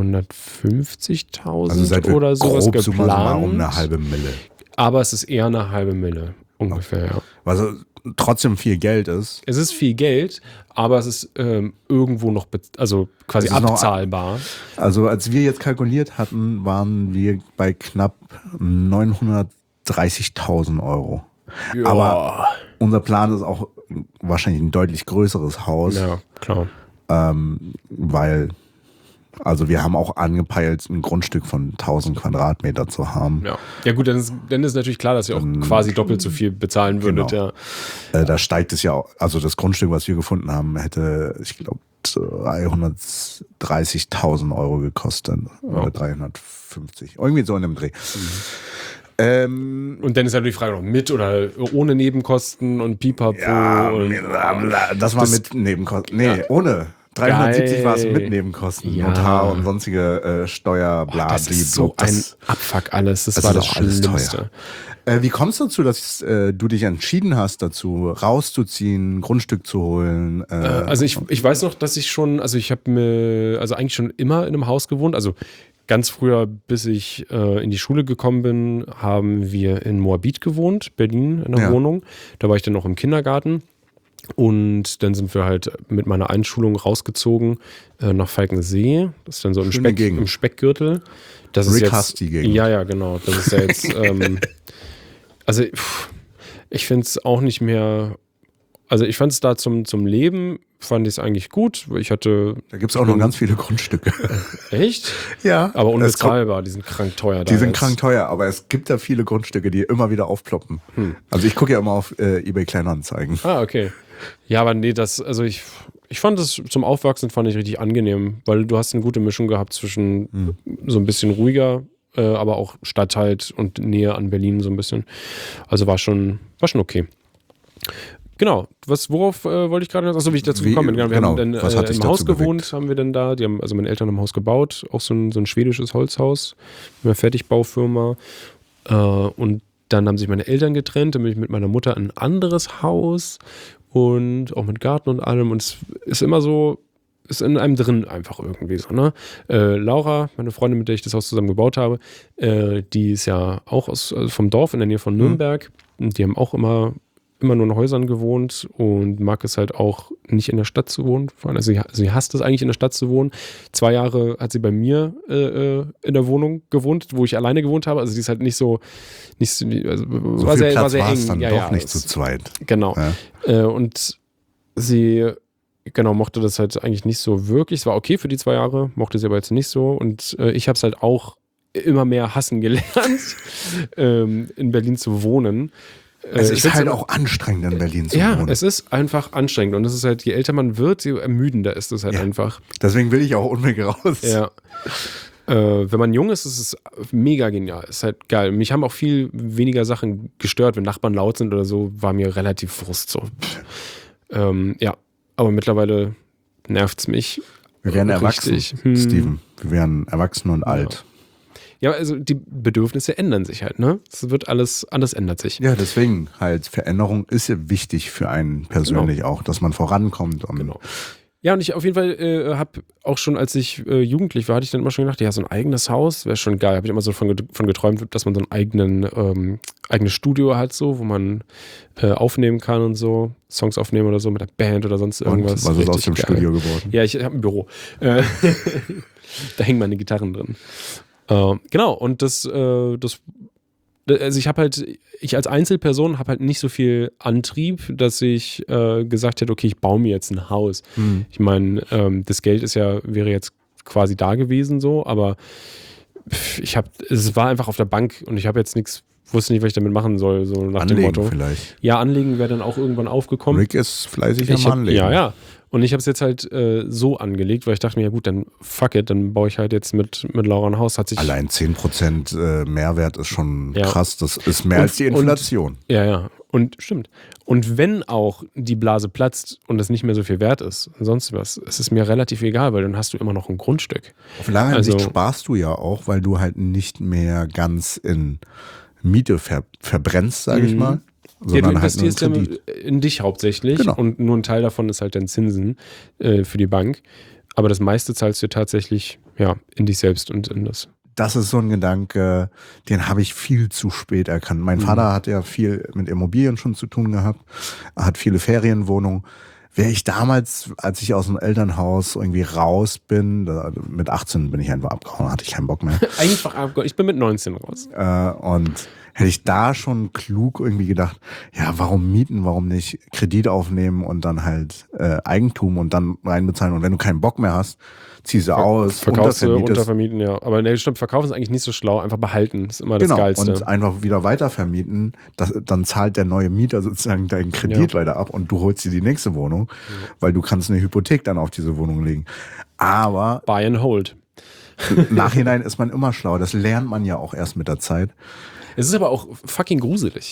250.000 oder sowas geplant. Um eine halbe Mille. Aber es ist eher eine halbe Mille, ungefähr, ja. Also trotzdem viel Geld ist. Es ist viel Geld, aber es ist irgendwo noch, quasi abbezahlbar. Also als wir jetzt kalkuliert hatten, waren wir bei knapp 930.000 Euro. Ja. Aber unser Plan ist auch wahrscheinlich ein deutlich größeres Haus. Ja, klar. Weil, also wir haben auch angepeilt, ein Grundstück von 1000 Quadratmeter zu haben. Ja gut, dann ist natürlich klar, dass ihr auch quasi doppelt so viel bezahlen würdet. Genau. Ja. Da steigt es ja auch, also das Grundstück, was wir gefunden haben, hätte, ich glaube, 330.000 Euro gekostet. Oder 350. Irgendwie so in dem Dreh. Und dann ist halt die Frage noch mit oder ohne Nebenkosten und Pipapo. Ja, das war mit Nebenkosten. Nee, ohne. 370 war es mit Nebenkosten, Ja. Notar und sonstige Steuer, bla, Das ist so ein Abfuck alles. Das war das ist alles Schlimmste. teuer. Wie kommst du dazu, dass du dich entschieden hast, dazu rauszuziehen, ein Grundstück zu holen? Also ich weiß noch, dass ich schon, also ich habe mir, also eigentlich schon immer in einem Haus gewohnt. Also ganz früher, bis ich in die Schule gekommen bin, haben wir in Moabit gewohnt, Berlin, in einer Wohnung. Da war ich dann noch im Kindergarten. Und dann sind wir halt mit meiner Einschulung rausgezogen nach Falkensee. Das ist dann so im Speckgürtel. Das ist Rick jetzt, hasst die Gegend. Ja, genau. Das ist ja jetzt, also ich finde es auch nicht mehr, also ich fand es da zum Leben, fand ich es eigentlich gut. Da gibt es auch noch ganz viele Grundstücke. Echt? Ja. Aber unbezahlbar, die sind krank teuer. Die sind krank teuer, aber es gibt da viele Grundstücke, die immer wieder aufploppen. Also ich gucke ja immer auf eBay Kleinanzeigen. Ah, okay. Ja, aber nee, ich fand es zum Aufwachsen fand ich richtig angenehm, weil du hast eine gute Mischung gehabt zwischen so ein bisschen ruhiger, aber auch Stadt halt und Nähe an Berlin so ein bisschen. Also war schon okay. Genau, worauf wollte ich gerade noch? Achso, wie ich dazu gekommen bin. Wir haben dann im Haus gewohnt, haben wir dann da. Die haben also meine Eltern im Haus gebaut, auch so ein schwedisches Holzhaus mit einer Fertigbaufirma. Und dann haben sich meine Eltern getrennt, dann bin ich mit meiner Mutter in ein anderes Haus und auch mit Garten und allem. Und es ist immer so, ist in einem drin einfach irgendwie so, ne? Laura, meine Freundin, mit der ich das Haus zusammen gebaut habe, die ist ja auch vom Dorf in der Nähe von Nürnberg. Und die haben auch immer nur in Häusern gewohnt und mag es halt auch nicht in der Stadt zu wohnen. Also sie hasst es eigentlich in der Stadt zu wohnen. 2 Jahre hat sie bei mir in der Wohnung gewohnt, wo ich alleine gewohnt habe. Also die ist halt nicht so So war viel sehr, Platz war sehr war eng. es dann doch nicht zu zweit. Genau. Ja. Und sie mochte das halt eigentlich nicht so wirklich. Es war okay für die 2 Jahre, mochte sie aber jetzt nicht so. Und ich habe es halt auch immer mehr hassen gelernt, in Berlin zu wohnen. Es ist halt auch anstrengend, in Berlin zu wohnen. Ja, es ist einfach anstrengend. Und es ist halt, je älter man wird, je ermüdender ist es halt einfach. Deswegen will ich auch unbedingt raus. Ja. Wenn man jung ist, ist es mega genial. Ist halt geil. Mich haben auch viel weniger Sachen gestört. Wenn Nachbarn laut sind oder so, war mir relativ Frust so. Ja, aber mittlerweile nervt es mich. Wir werden erwachsen, Steven. Wir werden erwachsen und alt. Ja, also die Bedürfnisse ändern sich halt, ne? Es wird alles ändert sich. Ja, deswegen halt Veränderung ist ja wichtig für einen persönlich auch, dass man vorankommt. Und Genau. Ja, und ich auf jeden Fall habe auch schon, als ich jugendlich war, hatte ich dann immer schon gedacht, ja, so ein eigenes Haus wäre schon geil. Habe ich immer so von geträumt, dass man so ein eigenes Studio hat, so, wo man aufnehmen kann und so, Songs aufnehmen oder so mit der Band oder sonst irgendwas. Und was ist aus dem Studio geworden? Ja, ich habe ein Büro. Da hängen meine Gitarren drin. Genau, und also ich als Einzelperson habe halt nicht so viel Antrieb, dass ich gesagt hätte, okay, ich baue mir jetzt ein Haus. Ich meine, das Geld wäre jetzt quasi da gewesen so, aber es war einfach auf der Bank und ich habe jetzt wusste nicht, was ich damit machen soll, so nach dem Motto. Vielleicht. Ja, Anlegen wäre dann auch irgendwann aufgekommen. Rick ist fleißig am Anlegen. Ja. Und ich habe es jetzt halt so angelegt, weil ich dachte mir, ja gut, dann fuck it, dann baue ich halt jetzt mit Laura ein Haus. Allein 10% Mehrwert ist schon krass. Das ist mehr als die Inflation. Ja. Und stimmt. Und wenn auch die Blase platzt und es nicht mehr so viel wert ist, sonst was, es ist mir relativ egal, weil dann hast du immer noch ein Grundstück. Auf lange Sicht sparst du ja auch, weil du halt nicht mehr ganz in Miete verbrennst, sage ich mal. Ja, du investierst ja in dich hauptsächlich, genau. Und nur ein Teil davon ist halt dann Zinsen für die Bank. Aber das meiste zahlst du tatsächlich in dich selbst und in das. Das ist so ein Gedanke, den habe ich viel zu spät erkannt. Mein Vater hat ja viel mit Immobilien schon zu tun gehabt, hat viele Ferienwohnungen. Wäre ich damals, als ich aus dem Elternhaus irgendwie raus bin, mit 18 bin ich einfach abgehauen, hatte ich keinen Bock mehr. Einfach abgehauen. Ich bin mit 19 raus. Und hätte ich da schon klug irgendwie gedacht, ja, warum mieten, warum nicht Kredit aufnehmen und dann halt Eigentum und dann reinbezahlen. Und wenn du keinen Bock mehr hast, ziehst du aus, verkaufst du, untervermieten, ja. Aber ne, stimmt, verkaufen ist eigentlich nicht so schlau, einfach behalten, ist immer das Geilste. Und einfach wieder weitervermieten, dann zahlt der neue Mieter sozusagen deinen Kredit weiter ab und du holst dir die nächste Wohnung, weil du kannst eine Hypothek dann auf diese Wohnung legen. Aber Buy and hold. Im Nachhinein ist man immer schlau, das lernt man ja auch erst mit der Zeit. Es ist aber auch fucking gruselig.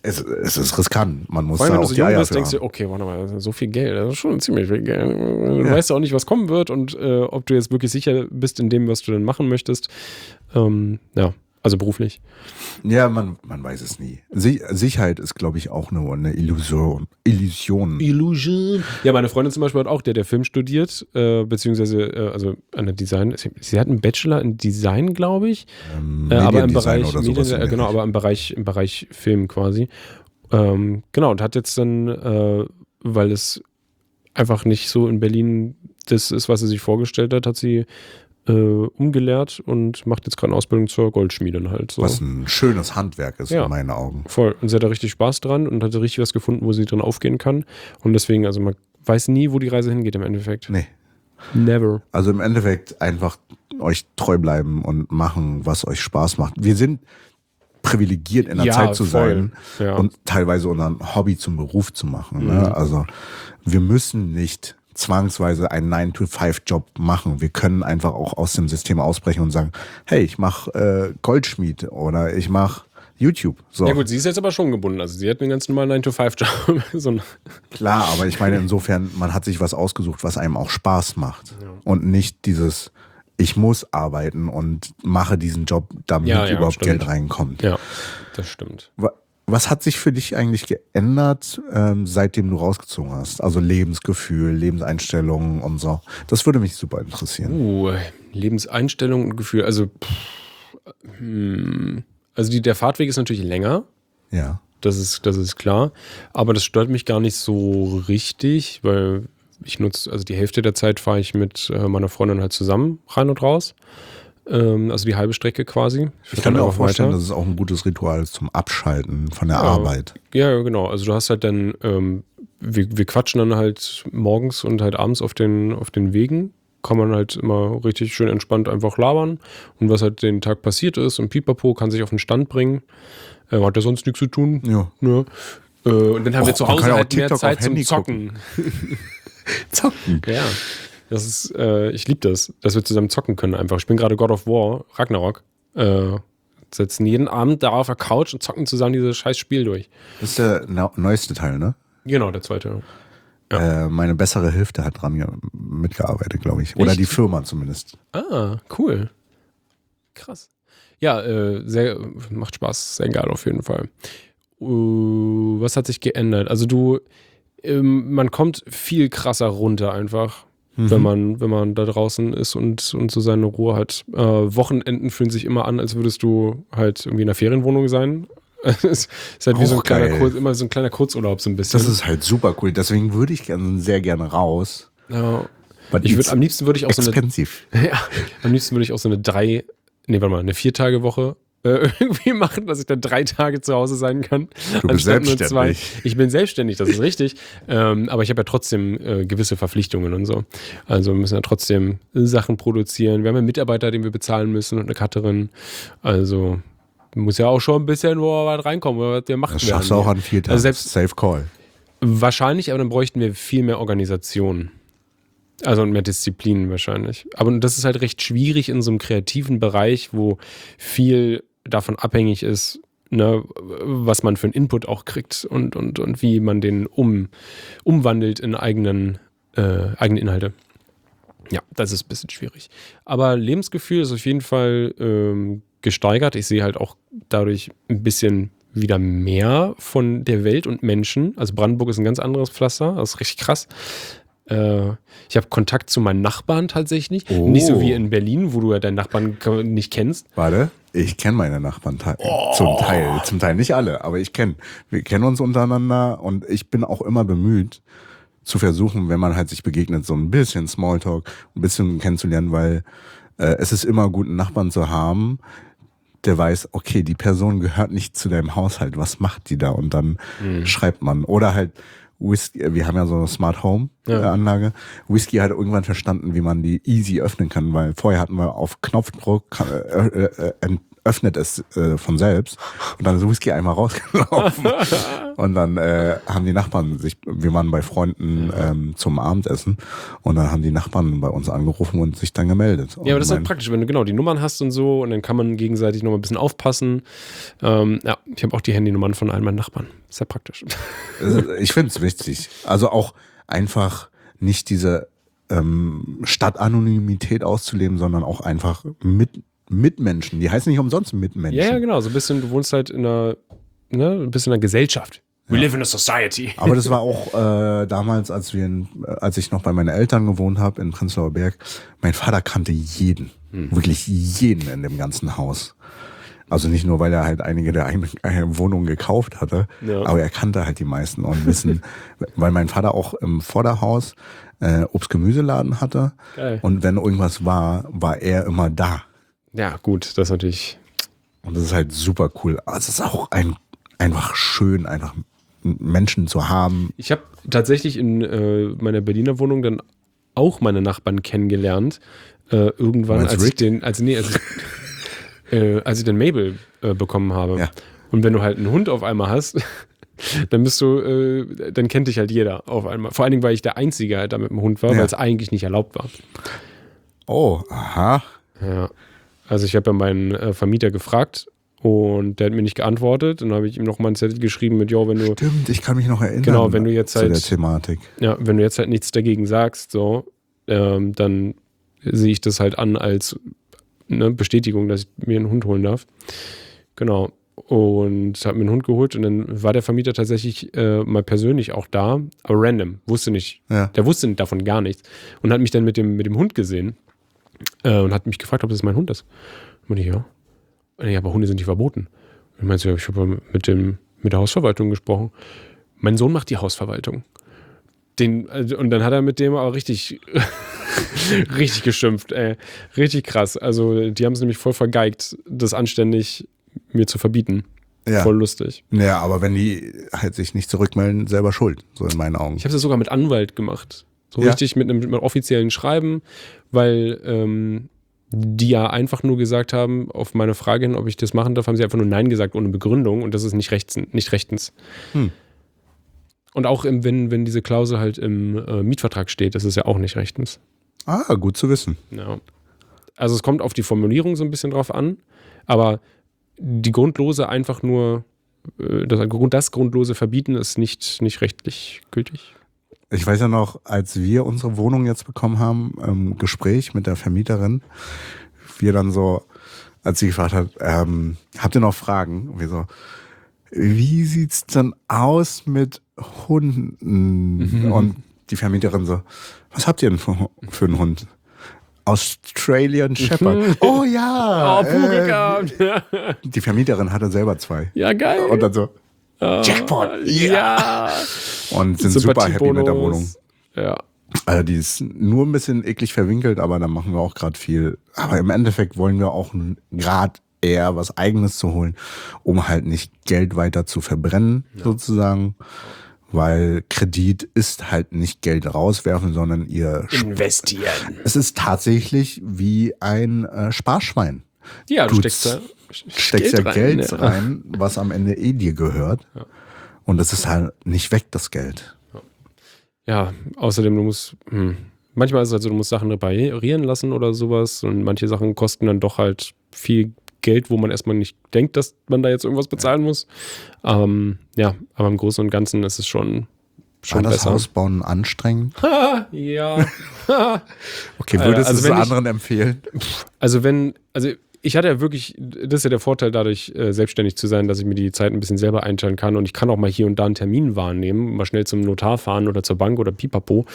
Es ist riskant. Man muss Vor allem, da wenn auch du so die jung Eier bist, für denkst du, haben. okay, warte mal, das ist so viel Geld, das ist schon ziemlich viel Geld. Du weißt ja auch nicht, was kommen wird und ob du jetzt wirklich sicher bist in dem, was du dann machen möchtest. Also beruflich. Ja, man weiß es nie. Sicherheit ist, glaube ich, auch nur eine Illusion. Ja, meine Freundin zum Beispiel hat auch der Film studiert, beziehungsweise also an der Design. Sie hat einen Bachelor in Design, glaube ich, aber im Bereich oder sowas in der genau, Richtung. aber im Bereich Film quasi. Genau, und hat jetzt dann, weil es einfach nicht so in Berlin das ist, was sie sich vorgestellt hat sie umgelehrt und macht jetzt gerade eine Ausbildung zur Goldschmiedin halt. So. Was ein schönes Handwerk ist Ja. in meinen Augen. Voll. Und sie hat da richtig Spaß dran und hat richtig was gefunden, wo sie drin aufgehen kann. Und deswegen, also man weiß nie, wo die Reise hingeht im Endeffekt. Nee. Never. Also im Endeffekt einfach euch treu bleiben und machen, was euch Spaß macht. Wir sind privilegiert in der Zeit zu voll. sein Ja. und teilweise unseren Hobby zum Beruf zu machen. Ne? Also wir müssen nicht zwangsweise einen 9-to-5-Job machen. Wir können einfach auch aus dem System ausbrechen und sagen, hey, ich mache Goldschmied oder ich mache YouTube. So. Ja gut, sie ist jetzt aber schon gebunden. Also sie hat einen ganz normalen 9-to-5-Job. Klar, aber ich meine insofern, man hat sich was ausgesucht, was einem auch Spaß macht. Und nicht dieses, ich muss arbeiten und mache diesen Job, damit überhaupt stimmt. Geld reinkommt. Ja, das stimmt. Was hat sich für dich eigentlich geändert, seitdem du rausgezogen hast? Also Lebensgefühl, Lebenseinstellungen und so. Das würde mich super interessieren. Lebenseinstellung und Gefühl. Also, der Fahrtweg ist natürlich länger. Ja. Das ist klar. Aber das stört mich gar nicht so richtig, weil ich nutze, also die Hälfte der Zeit fahre ich mit meiner Freundin halt zusammen rein und raus. Also die halbe Strecke quasi. Ich kann mir auch vorstellen, dass es auch ein gutes Ritual ist zum Abschalten von der Arbeit. Ja, genau. Also du hast halt dann, wir quatschen dann halt morgens und halt abends auf den Wegen. Kann man halt immer richtig schön entspannt einfach labern. Und was halt den Tag passiert ist und Pipapo kann sich auf den Stand bringen. Hat ja sonst nichts zu tun. Ja. Und dann haben wir zu man Hause kann ja auch halt mehr TikTok Zeit auf zum Handy Zocken. Zocken. Ja. Das ist, ich liebe das, dass wir zusammen zocken können einfach. Ich bin gerade God of War, Ragnarok. Sitzen jeden Abend da auf der Couch und zocken zusammen dieses scheiß Spiel durch. Das ist der neueste Teil, ne? Genau, der zweite. Meine bessere Hälfte hat dran mitgearbeitet, glaube ich. Oder Echt? die Firma zumindest. Ah, cool. Krass. Ja, macht Spaß, sehr geil auf jeden Fall. Was hat sich geändert? Also man kommt viel krasser runter einfach, wenn man da draußen ist und so seine Ruhe hat. Wochenenden fühlen sich immer an, als würdest du halt irgendwie in einer Ferienwohnung sein. Es ist halt wie so ein kleiner immer so ein kleiner Kurzurlaub so ein bisschen. Das ist halt super cool. Deswegen würde ich sehr gerne raus. Ja. But Am liebsten würde ich auch expensive. so eine 4-Tage-Woche irgendwie machen, dass ich dann 3 Tage zu Hause sein kann. Du bist selbstständig. 2. Ich bin selbstständig, das ist richtig. Aber ich habe ja trotzdem gewisse Verpflichtungen und so. Also wir müssen ja trotzdem Sachen produzieren. Wir haben einen Mitarbeiter, den wir bezahlen müssen und eine Cutterin. Also muss ja auch schon ein bisschen wo was reinkommen, was wir machen. Das schaffst du auch an 4 Tagen. Also selbst Safe Call. wahrscheinlich, aber dann bräuchten wir viel mehr Organisation. Also und mehr Disziplin wahrscheinlich. Aber das ist halt recht schwierig in so einem kreativen Bereich, wo viel davon abhängig ist, ne, was man für einen Input auch kriegt und wie man den umwandelt in eigene Inhalte. Ja, das ist ein bisschen schwierig. Aber Lebensgefühl ist auf jeden Fall gesteigert. Ich sehe halt auch dadurch ein bisschen wieder mehr von der Welt und Menschen. Also Brandenburg ist ein ganz anderes Pflaster. Das ist richtig krass. Ich habe Kontakt zu meinen Nachbarn tatsächlich. Oh. Nicht so wie in Berlin, wo du ja deinen Nachbarn nicht kennst. Warte, ich kenne meine Nachbarn zum Teil nicht alle, aber wir kennen uns untereinander und ich bin auch immer bemüht zu versuchen, wenn man halt sich begegnet, so ein bisschen Smalltalk, ein bisschen kennenzulernen, weil es ist immer gut, einen Nachbarn zu haben, der weiß, okay, die Person gehört nicht zu deinem Haushalt, was macht die da? Und dann schreibt man. Oder halt Whisky, wir haben ja so eine Smart Home Anlage. Whisky hat irgendwann verstanden, wie man die easy öffnen kann, weil vorher hatten wir auf Knopfdruck öffnet es von selbst und dann ist Whisky einmal rausgelaufen. Und dann haben die Nachbarn wir waren bei Freunden zum Abendessen und dann haben die Nachbarn bei uns angerufen und sich dann gemeldet. Ja, aber das ist halt praktisch, wenn du genau die Nummern hast und so und dann kann man gegenseitig nochmal ein bisschen aufpassen. Ja, ich habe auch die Handynummern von allen meinen Nachbarn. Ist ja praktisch. Ich finde es wichtig. Also auch einfach nicht diese Stadtanonymität auszuleben, sondern auch einfach Mitmenschen. Die heißen nicht umsonst Mitmenschen. Ja, genau. So ein bisschen, du wohnst halt in ein bisschen in einer Gesellschaft. We live in a society. Aber das war auch damals, als ich noch bei meinen Eltern gewohnt habe in Prenzlauer Berg. Mein Vater kannte jeden, wirklich jeden in dem ganzen Haus. Also nicht nur, weil er halt einige der Wohnungen gekauft hatte, aber er kannte halt die meisten und weil mein Vater auch im Vorderhaus Obst-Gemüseladen hatte. Geil. Und wenn irgendwas war er immer da. Ja, gut, das ist natürlich. Und das ist halt super cool. Aber es ist auch einfach schön, einfach Menschen zu haben. Ich habe tatsächlich in meiner Berliner Wohnung dann auch meine Nachbarn kennengelernt. Irgendwann, als ich den Mabel bekommen habe. Ja. Und wenn du halt einen Hund auf einmal hast, dann dann kennt dich halt jeder auf einmal. Vor allen Dingen, weil ich der Einzige halt da mit dem Hund war, weil es eigentlich nicht erlaubt war. Oh, aha. Ja. Also ich habe ja meinen Vermieter gefragt und der hat mir nicht geantwortet. Und dann habe ich ihm nochmal einen Zettel geschrieben mit, wenn du... Stimmt, ich kann mich noch erinnern. Genau, wenn du jetzt zu halt... der Thematik. Ja, wenn du jetzt halt nichts dagegen sagst, so, dann sehe ich das halt an als eine Bestätigung, dass ich mir einen Hund holen darf. Genau. Und habe mir einen Hund geholt und dann war der Vermieter tatsächlich mal persönlich auch da, aber random, wusste nicht. Ja. Der wusste davon gar nichts und hat mich dann mit dem Hund gesehen und hat mich gefragt, ob das mein Hund ist. Und ich, ja. Und ich, aber Hunde sind nicht verboten. Und ich meinte, ich habe mit der Hausverwaltung gesprochen. Mein Sohn macht die Hausverwaltung. Und dann hat er mit dem aber richtig geschimpft, ey. Richtig krass. Also die haben es nämlich voll vergeigt, das anständig mir zu verbieten. Ja. Voll lustig. Ja, aber wenn die halt sich nicht zurückmelden, selber schuld, so in meinen Augen. Ich habe das sogar mit Anwalt gemacht. So Ja. richtig mit einem offiziellen Schreiben, weil die ja einfach nur gesagt haben, auf meine Frage hin, ob ich das machen darf, haben sie einfach nur Nein gesagt, ohne Begründung. Und das ist nicht rechtens. Und auch wenn diese Klausel halt im Mietvertrag steht, das ist ja auch nicht rechtens. Ah, gut zu wissen. Ja. Also es kommt auf die Formulierung so ein bisschen drauf an, aber die grundlose einfach nur, das grundlose Verbieten ist nicht rechtlich gültig. Ich weiß ja noch, als wir unsere Wohnung jetzt bekommen haben, im Gespräch mit der Vermieterin, wir dann so, als sie gefragt hat, habt ihr noch Fragen? Und wir so, wie sieht's denn aus mit Hunden? Und die Vermieterin so, was habt ihr denn für einen Hund? Australian Shepherd. Oh ja. Pugel gehabt. Die Vermieterin hatte selber 2. Ja, geil. Und dann so, Jackpot. Ja. Und sind super happy mit der Wohnung. Ja. Also die ist nur ein bisschen eklig verwinkelt, aber da machen wir auch gerade viel. Aber im Endeffekt wollen wir auch gerade eher was Eigenes zu holen, um halt nicht Geld weiter zu verbrennen, sozusagen. Weil Kredit ist halt nicht Geld rauswerfen, sondern ihr investieren. Es ist tatsächlich wie ein Sparschwein. Ja, du steckst ja Geld rein, was am Ende dir gehört. Ja. Und das ist halt nicht weg, das Geld. Ja, außerdem, du musst, manchmal ist es halt so, du musst Sachen reparieren lassen oder sowas und manche Sachen kosten dann doch halt viel Geld, wo man erstmal nicht denkt, dass man da jetzt irgendwas bezahlen muss. Aber im Großen und Ganzen ist es schon War das besser. Hausbauen anstrengend? Ja. Okay, würdest du es anderen empfehlen? Ich hatte ja wirklich, das ist ja der Vorteil dadurch, selbstständig zu sein, dass ich mir die Zeit ein bisschen selber einteilen kann und ich kann auch mal hier und da einen Termin wahrnehmen, mal schnell zum Notar fahren oder zur Bank oder pipapo.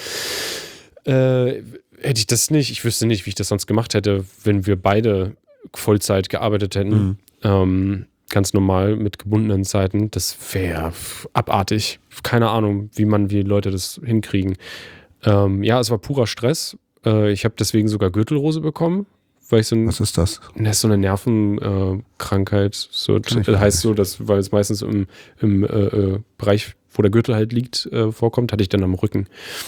Hätte ich das nicht, ich wüsste nicht, wie ich das sonst gemacht hätte, wenn wir beide Vollzeit gearbeitet hätten. Ganz normal mit gebundenen Zeiten. Das wäre abartig. Keine Ahnung, wie Leute das hinkriegen. Es war purer Stress. Ich habe deswegen sogar Gürtelrose bekommen. Weil ich Was ist das? Das ist so eine Nervenkrankheit. Heißt so, weil es meistens im Bereich, wo der Gürtel halt liegt, vorkommt, hatte ich dann am Rücken.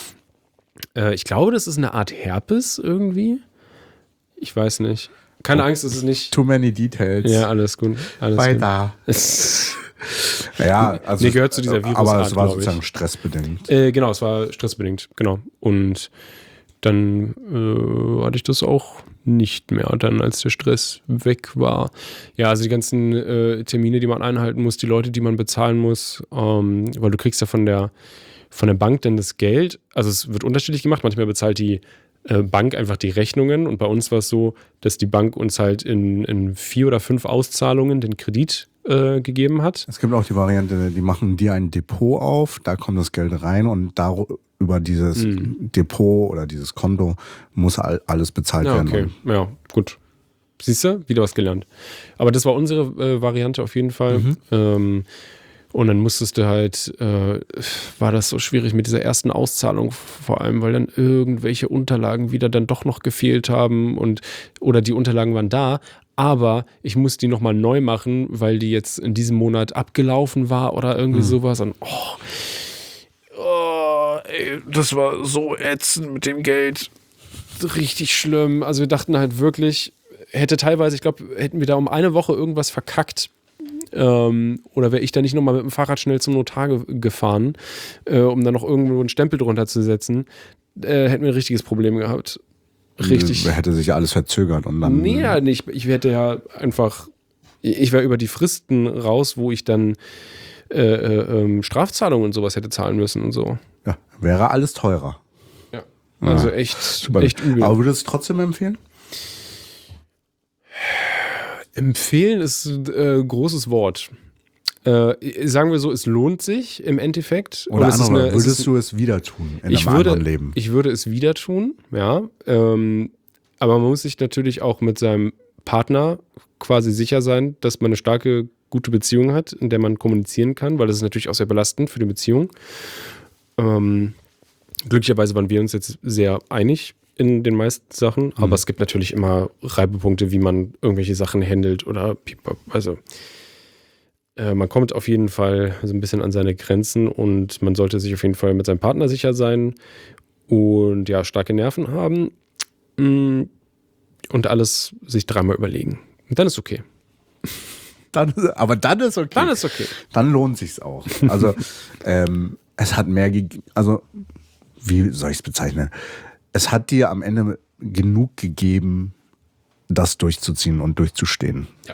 Ich glaube, das ist eine Art Herpes irgendwie. Ich weiß nicht. Keine Angst, es ist nicht. Too many details. Ja, alles gut. Weiter. Ja, also Nee, gehört zu dieser Virusart, aber es war glaub ich. sozusagen stressbedingt. Genau, es war stressbedingt, genau. Und dann hatte ich das auch nicht mehr, dann als der Stress weg war. Ja, also die ganzen Termine, die man einhalten muss, die Leute, die man bezahlen muss, weil du kriegst ja von der Bank dann das Geld, also es wird unterschiedlich gemacht, manchmal bezahlt die Bank einfach die Rechnungen und bei uns war es so, dass die Bank uns halt in 4 oder 5 Auszahlungen den Kredit gegeben hat. Es gibt auch die Variante, die machen dir ein Depot auf, da kommt das Geld rein und über dieses Depot oder dieses Konto muss alles bezahlt Ja, werden. okay. Ja, gut. Siehst du? Wieder was gelernt. Aber das war unsere Variante auf jeden Fall. Und dann musstest du halt, war das so schwierig mit dieser ersten Auszahlung, vor allem, weil dann irgendwelche Unterlagen wieder dann doch noch gefehlt haben oder die Unterlagen waren da, aber ich musste die nochmal neu machen, weil die jetzt in diesem Monat abgelaufen war oder irgendwie sowas. Und ey, das war so ätzend mit dem Geld. Richtig schlimm. Also wir dachten halt wirklich, hätten wir da um eine Woche irgendwas verkackt. Oder wäre ich da nicht nochmal mit dem Fahrrad schnell zum Notar gefahren, um dann noch irgendwo einen Stempel drunter zu setzen, hätten wir ein richtiges Problem gehabt. Richtig. Hätte sich alles verzögert und dann. Nee, ja, nicht. Ich wäre über die Fristen raus, wo ich dann Strafzahlungen und sowas hätte zahlen müssen und so. Ja, wäre alles teurer. Ja. Also echt übel. Aber würdest du es trotzdem empfehlen? Empfehlen ist ein großes Wort. Sagen wir so, es lohnt sich im Endeffekt. Oder würdest du es wieder tun in einem anderen Leben? Ich würde es wieder tun, ja. Aber man muss sich natürlich auch mit seinem Partner quasi sicher sein, dass man eine starke, gute Beziehung hat, in der man kommunizieren kann, weil das ist natürlich auch sehr belastend für die Beziehung. Glücklicherweise waren wir uns jetzt sehr einig in den meisten Sachen, aber es gibt natürlich immer Reibepunkte, wie man irgendwelche Sachen handelt oder also man kommt auf jeden Fall so ein bisschen an seine Grenzen und man sollte sich auf jeden Fall mit seinem Partner sicher sein und ja, starke Nerven haben und alles sich dreimal überlegen. Und dann ist okay. Aber dann ist okay. Dann ist okay. Dann lohnt sich's auch. Also es hat mehr also wie soll ich es bezeichnen? Es hat dir am Ende genug gegeben, das durchzuziehen und durchzustehen. Ja.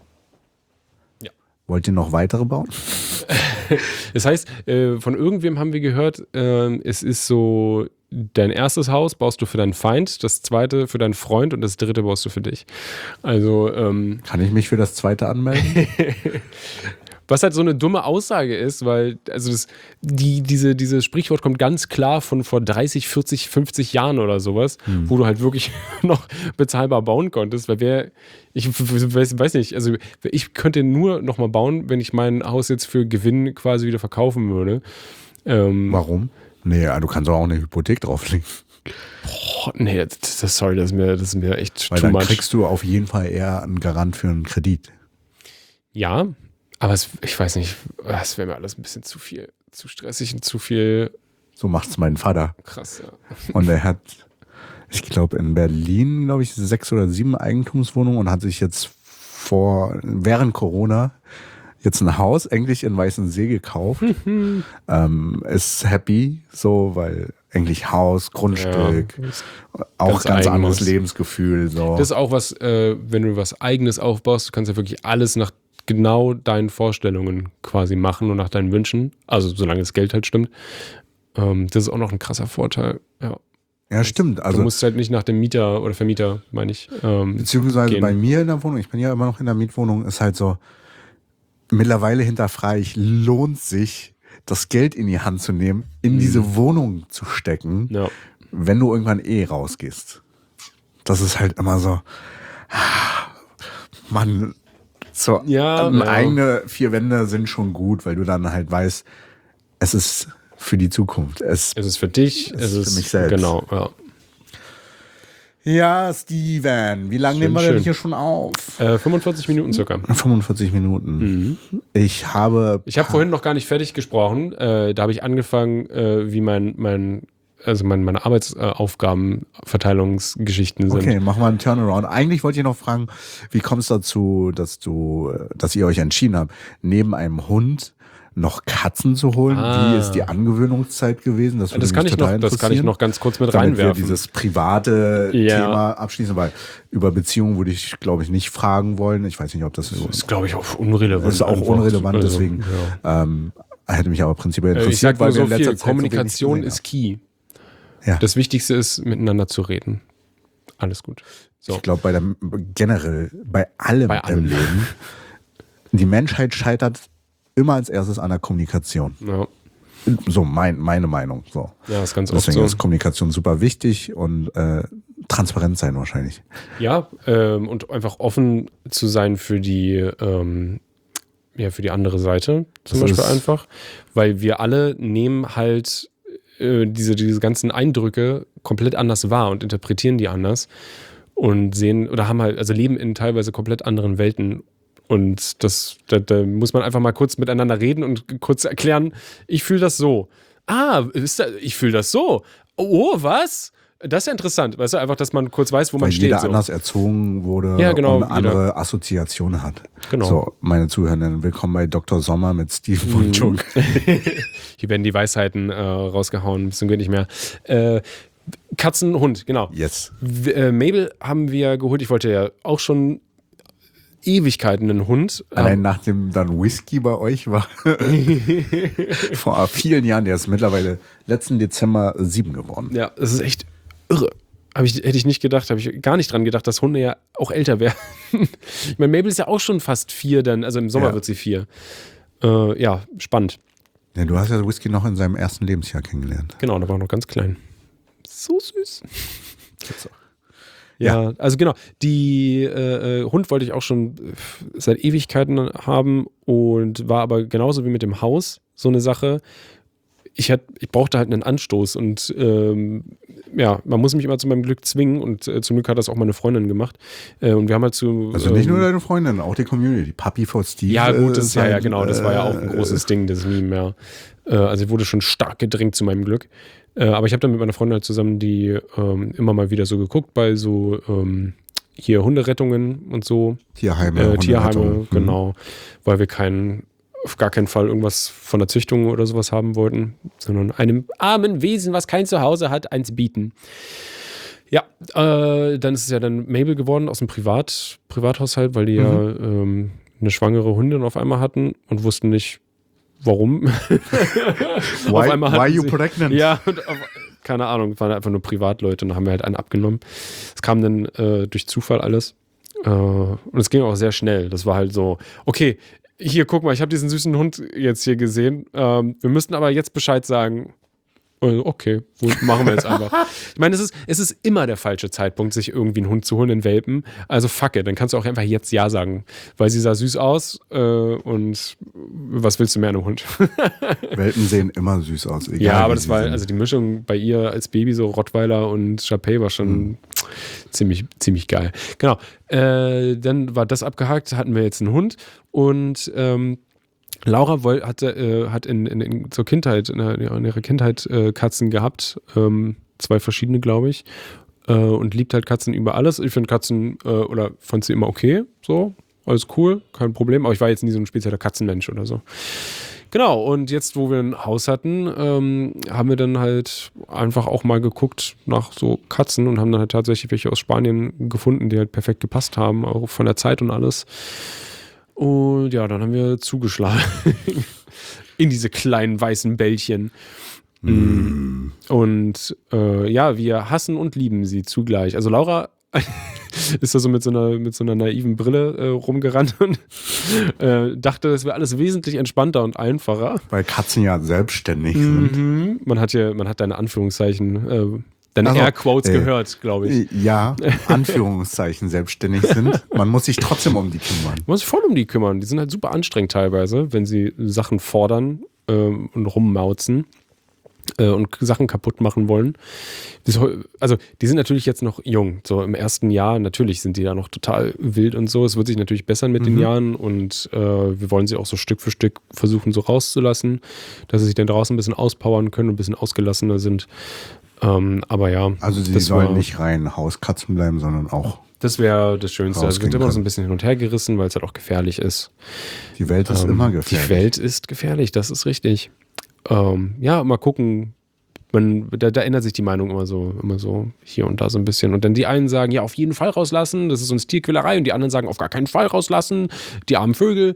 Wollt ihr noch weitere bauen? Das heißt, von irgendwem haben wir gehört, es ist so, dein erstes Haus baust du für deinen Feind, das zweite für deinen Freund und das dritte baust du für dich. Also kann ich mich für das zweite anmelden? Was halt so eine dumme Aussage ist, weil also dieses Sprichwort kommt ganz klar von vor 30, 40, 50 Jahren oder sowas, wo du halt wirklich noch bezahlbar bauen konntest, weil ich weiß nicht, also ich könnte nur noch mal bauen, wenn ich mein Haus jetzt für Gewinn quasi wieder verkaufen würde. Warum? Nee, du kannst auch eine Hypothek drauflegen. Boah, nee, sorry, das ist mir echt weil too dann much. Kriegst du auf jeden Fall eher einen Garant für einen Kredit. Ja, aber ich weiß nicht, das wäre mir alles ein bisschen zu viel, zu stressig und zu viel. So macht's mein Vater. Krass, ja. Und er hat, ich glaube, in Berlin, 6 oder 7 Eigentumswohnungen und hat sich jetzt während Corona jetzt ein Haus eigentlich in Weißensee gekauft. Ist happy, so, weil eigentlich Haus, Grundstück, auch ganz anderes Lebensgefühl. So. Das ist auch was, wenn du was Eigenes aufbaust, du kannst ja wirklich alles nach genau deinen Vorstellungen quasi machen und nach deinen Wünschen. Also solange das Geld halt stimmt. Das ist auch noch ein krasser Vorteil. Ja, stimmt. Also, du musst halt nicht nach dem Mieter oder Vermieter, meine ich. Beziehungsweise bei mir in der Wohnung, ich bin ja immer noch in der Mietwohnung, ist halt so, mittlerweile hinterfrage ich, lohnt sich, das Geld in die Hand zu nehmen, in diese Wohnung zu stecken, wenn du irgendwann rausgehst. Das ist halt immer so, Mann, eigene 4 Wände sind schon gut, weil du dann halt weißt, es ist für die Zukunft. Es ist für dich, es ist für mich selbst. Genau, ja. Ja, Steven, wie lange nehmen wir denn hier schon auf? 45 Minuten circa. 45 Minuten. Ich habe vorhin noch gar nicht fertig gesprochen. Da habe ich angefangen, wie mein also meine Arbeitsaufgabenverteilungsgeschichten sind. Okay, machen wir einen Turnaround. Eigentlich wollte ich noch fragen, wie kommt es dazu, dass ihr euch entschieden habt, neben einem Hund noch Katzen zu holen? Wie ist die Angewöhnungszeit gewesen? Das kann ich noch ganz kurz mit reinwerfen. Wir dieses private Thema abschließen, weil über Beziehungen würde ich, glaube ich, nicht fragen wollen. Ich weiß nicht, ob das ist, glaube ich, auch unrelevant. Das ist auch unrelevant, deswegen hätte mich aber prinzipiell interessiert. Ich sag nur so in letzter viel, Zeit Kommunikation ist key. Ja. Das Wichtigste ist, miteinander zu reden. Alles gut. So. Ich glaube, generell bei allem im Leben, die Menschheit scheitert immer als erstes an der Kommunikation. Ja. So meine Meinung. So. Ja, ist ganz Deswegen oft so. ist Kommunikation super wichtig und transparent sein wahrscheinlich. Ja, und einfach offen zu sein für die andere Seite zum Beispiel einfach. Weil wir alle nehmen halt diese ganzen Eindrücke komplett anders wahr und interpretieren die anders und sehen oder haben halt, also leben in teilweise komplett anderen Welten. Und da muss man einfach mal kurz miteinander reden und kurz erklären, ich fühle das so. Ich fühle das so. Oh, was? Das ist ja interessant. Weißt du, einfach, dass man kurz weiß, wo man steht. Weil jeder anders erzogen wurde und andere Assoziationen hat. Genau. So, meine Zuhörenden, willkommen bei Dr. Sommer mit Steven von Jung. Hier werden die Weisheiten rausgehauen, bis zum geht nicht mehr. Katzen, Hund, genau. Yes. Mabel haben wir geholt. Ich wollte ja auch schon Ewigkeiten einen Hund. Allein nachdem dann Whisky bei euch war, vor vielen Jahren, der ist mittlerweile letzten Dezember 7 geworden. Ja, das ist echt irre. Hätte ich nicht gedacht, habe ich gar nicht dran gedacht, dass Hunde ja auch älter werden. Ich meine, Mabel ist ja auch schon fast 4 dann, also im Sommer wird sie 4. Ja, spannend. Ja, du hast ja Whisky noch in seinem ersten Lebensjahr kennengelernt. Genau, da war er noch ganz klein. So süß. Ja, also genau. Die Hund wollte ich auch schon seit Ewigkeiten haben und war aber genauso wie mit dem Haus so eine Sache. Ich brauchte halt einen Anstoß und man muss mich immer zu meinem Glück zwingen und zum Glück hat das auch meine Freundin gemacht. Und wir haben halt also nicht nur deine Freundin, auch die Community. Puppy for Steve. Ja, gut, das genau. Das war ja auch ein großes Ding, das Meme, ja. Also ich wurde schon stark gedrängt zu meinem Glück. Aber ich habe dann mit meiner Freundin halt zusammen die immer mal wieder so geguckt bei so hier Hunderettungen und so. Tierheime, genau. Weil wir auf gar keinen Fall irgendwas von der Züchtung oder sowas haben wollten, sondern einem armen Wesen, was kein Zuhause hat, eins bieten. Ja, dann ist es ja dann Mabel geworden aus dem Privathaushalt, weil die ja eine schwangere Hündin auf einmal hatten und wussten nicht, warum. Why you pregnant? Ja, keine Ahnung, waren einfach nur Privatleute und dann haben wir halt einen abgenommen. Es kam dann durch Zufall alles und es ging auch sehr schnell. Das war halt so, okay, hier, guck mal, ich habe diesen süßen Hund jetzt hier gesehen. Wir müssten aber jetzt Bescheid sagen. Okay, gut, machen wir jetzt einfach. Ich meine, es ist immer der falsche Zeitpunkt, sich irgendwie einen Hund zu holen, einen Welpen. Also fuck it, dann kannst du auch einfach jetzt Ja sagen. Weil sie sah süß aus und was willst du mehr an einem Hund? Welpen sehen immer süß aus. Egal, ja, aber das war, also die Mischung bei ihr als Baby, so Rottweiler und Shar-Pei war schon ziemlich geil. Genau, dann war das abgehakt, hatten wir jetzt einen Hund und Laura hat in ihrer Kindheit Katzen gehabt, 2 verschiedene, glaube ich, und liebt halt Katzen über alles. Ich finde Katzen, oder fand sie immer okay, so, alles cool, kein Problem, aber ich war jetzt nie so ein spezieller Katzenmensch oder so. Genau, und jetzt, wo wir ein Haus hatten, haben wir dann halt einfach auch mal geguckt nach so Katzen und haben dann halt tatsächlich welche aus Spanien gefunden, die halt perfekt gepasst haben, auch von der Zeit und alles. Und ja, dann haben wir zugeschlagen in diese kleinen weißen Bällchen. Und wir hassen und lieben sie zugleich. Also Laura ist da so mit so einer naiven Brille rumgerannt und dachte, es wäre alles wesentlich entspannter und einfacher. Weil Katzen ja selbstständig sind. Man hat deine Anführungszeichen deine Airquotes gehört, glaube ich. Ja, Anführungszeichen selbstständig sind. Man muss sich trotzdem um die kümmern. Man muss sich voll um die kümmern. Die sind halt super anstrengend teilweise, wenn sie Sachen fordern und rummauzen. und Sachen kaputt machen wollen. Also die sind natürlich jetzt noch jung. So im ersten Jahr, natürlich sind die da noch total wild und so. Es wird sich natürlich bessern mit den Jahren und wir wollen sie auch so Stück für Stück versuchen so rauszulassen, dass sie sich dann draußen ein bisschen auspowern können und ein bisschen ausgelassener sind. Aber ja. Also sie sollen nicht rein Hauskatzen bleiben, sondern auch. Das wäre das Schönste. Also es wird immer können. so ein bisschen hin und her gerissen, weil es halt auch gefährlich ist. Die Welt ist immer gefährlich. Die Welt ist gefährlich, das ist richtig. Ja, mal gucken. Da ändert sich die Meinung immer so hier und da so ein bisschen. Und dann die einen sagen, ja, auf jeden Fall rauslassen, das ist uns Tierquälerei. Und die anderen sagen, auf gar keinen Fall rauslassen, die armen Vögel.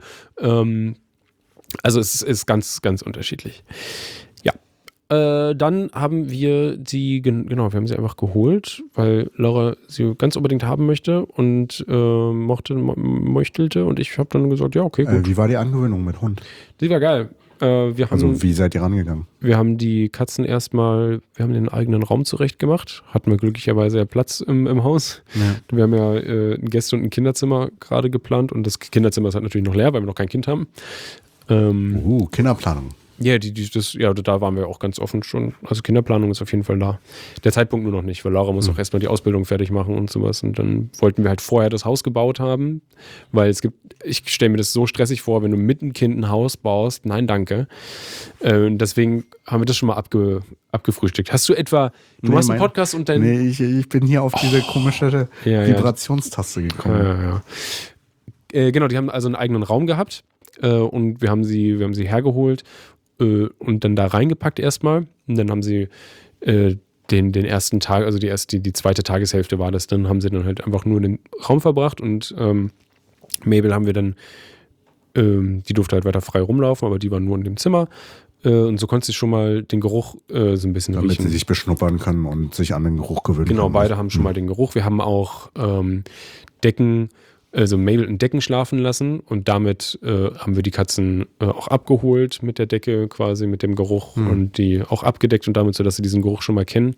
Also es ist ganz, ganz unterschiedlich. Ja. Dann haben wir sie, wir haben sie einfach geholt, weil Laura sie ganz unbedingt haben möchte und möchtelte. Und ich habe dann gesagt, ja, okay, gut. Wie war die Angewöhnung mit Hund? Die war geil. Wie seid ihr rangegangen? Wir haben die Katzen wir haben den eigenen Raum zurecht gemacht. Hatten wir glücklicherweise ja Platz im Haus. Ja. Wir haben ja ein Gäste- und ein Kinderzimmer gerade geplant und das Kinderzimmer ist halt natürlich noch leer, weil wir noch kein Kind haben. Kinderplanung. Ja, da waren wir auch ganz offen schon. Also Kinderplanung ist auf jeden Fall da. Der Zeitpunkt nur noch nicht, weil Laura muss auch erstmal die Ausbildung fertig machen und sowas. Und dann wollten wir halt vorher das Haus gebaut haben, weil ich stelle mir das so stressig vor, wenn du mit einem Kind ein Haus baust. Nein, danke. Deswegen haben wir das schon mal abgefrühstückt. Hast du etwa, du hast einen Podcast und Nee, ich bin hier auf diese komische Vibrationstaste gekommen. Ja. Genau, die haben also einen eigenen Raum gehabt und wir haben sie hergeholt und dann da reingepackt erstmal. Und dann haben sie den ersten Tag, also die zweite Tageshälfte war das, dann haben sie dann halt einfach nur in den Raum verbracht und Mabel haben wir dann, die durfte halt weiter frei rumlaufen, aber die war nur in dem Zimmer. Und so konnte sie schon mal den Geruch so ein bisschen riechen. Damit sie sich beschnuppern kann und sich an den Geruch gewöhnen kann. Genau, beide haben schon mal den Geruch. Wir haben auch Mabel in Decken schlafen lassen und damit haben wir die Katzen auch abgeholt mit der Decke quasi, mit dem Geruch und die auch abgedeckt und damit so, dass sie diesen Geruch schon mal kennen.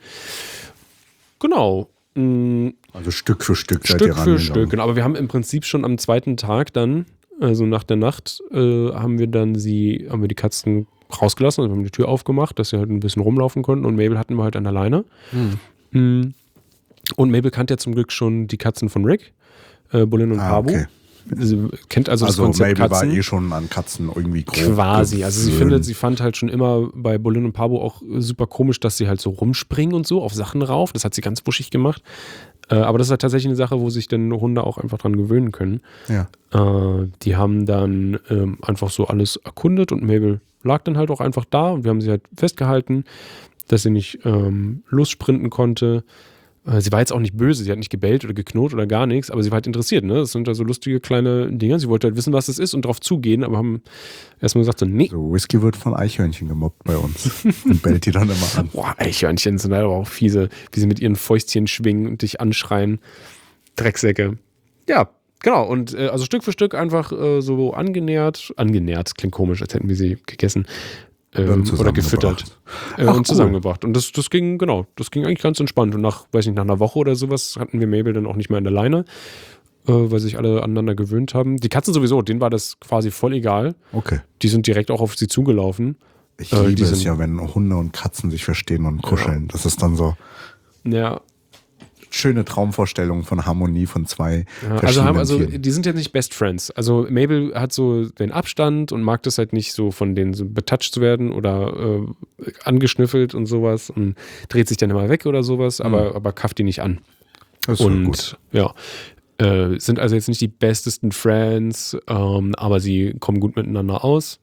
Genau. Also Stück für Stück seid ihr rangegangen. Stück für Stück, genau. Aber wir haben im Prinzip schon am zweiten Tag dann, also nach der Nacht, haben wir die Katzen rausgelassen, also wir haben die Tür aufgemacht, dass sie halt ein bisschen rumlaufen konnten und Mabel hatten wir halt an der Leine. Und Mabel kannte ja zum Glück schon die Katzen von Rick. Bullen und Pabu. Okay. Sie kennt also das Konzept Mabel Katzen. war schon an Katzen irgendwie grob. Quasi. Also sie fand halt schon immer bei Bullen und Pabu auch super komisch, dass sie halt so rumspringen und so auf Sachen rauf. Das hat sie ganz wuschig gemacht. Aber das ist halt tatsächlich eine Sache, wo sich dann Hunde auch einfach dran gewöhnen können. Ja. Die haben dann einfach so alles erkundet und Mabel lag dann halt auch einfach da und wir haben sie halt festgehalten, dass sie nicht lossprinten konnte. Sie war jetzt auch nicht böse, sie hat nicht gebellt oder geknurrt oder gar nichts, aber sie war halt interessiert, ne? Das sind ja so lustige kleine Dinger. Sie wollte halt wissen, was das ist und drauf zugehen, aber haben erstmal gesagt so, nee. So, Whisky wird von Eichhörnchen gemobbt bei uns und bellt die dann immer an. Boah, Eichhörnchen sind halt aber auch fiese, wie sie mit ihren Fäustchen schwingen und dich anschreien. Drecksäcke. Ja, genau. Und also Stück für Stück einfach so angenährt, klingt komisch, als hätten wir sie gegessen. Oder gefüttert und zusammengebracht. Und das ging eigentlich ganz entspannt. Und nach einer Woche oder sowas hatten wir Mabel dann auch nicht mehr an der Leine, weil sich alle aneinander gewöhnt haben. Die Katzen sowieso, denen war das quasi voll egal. Okay. Die sind direkt auch auf sie zugelaufen. Ich liebe es ja, wenn Hunde und Katzen sich verstehen und kuscheln. Ja. Das ist dann so schöne Traumvorstellung von Harmonie von zwei verschiedenen Tieren. Die sind ja nicht Best Friends. Also Mabel hat so den Abstand und mag das halt nicht so von denen so betatscht zu werden oder angeschnüffelt und sowas und dreht sich dann immer weg oder sowas, aber kafft die nicht an. Das ist gut. Ja, sind also jetzt nicht die bestesten Friends, aber sie kommen gut miteinander aus.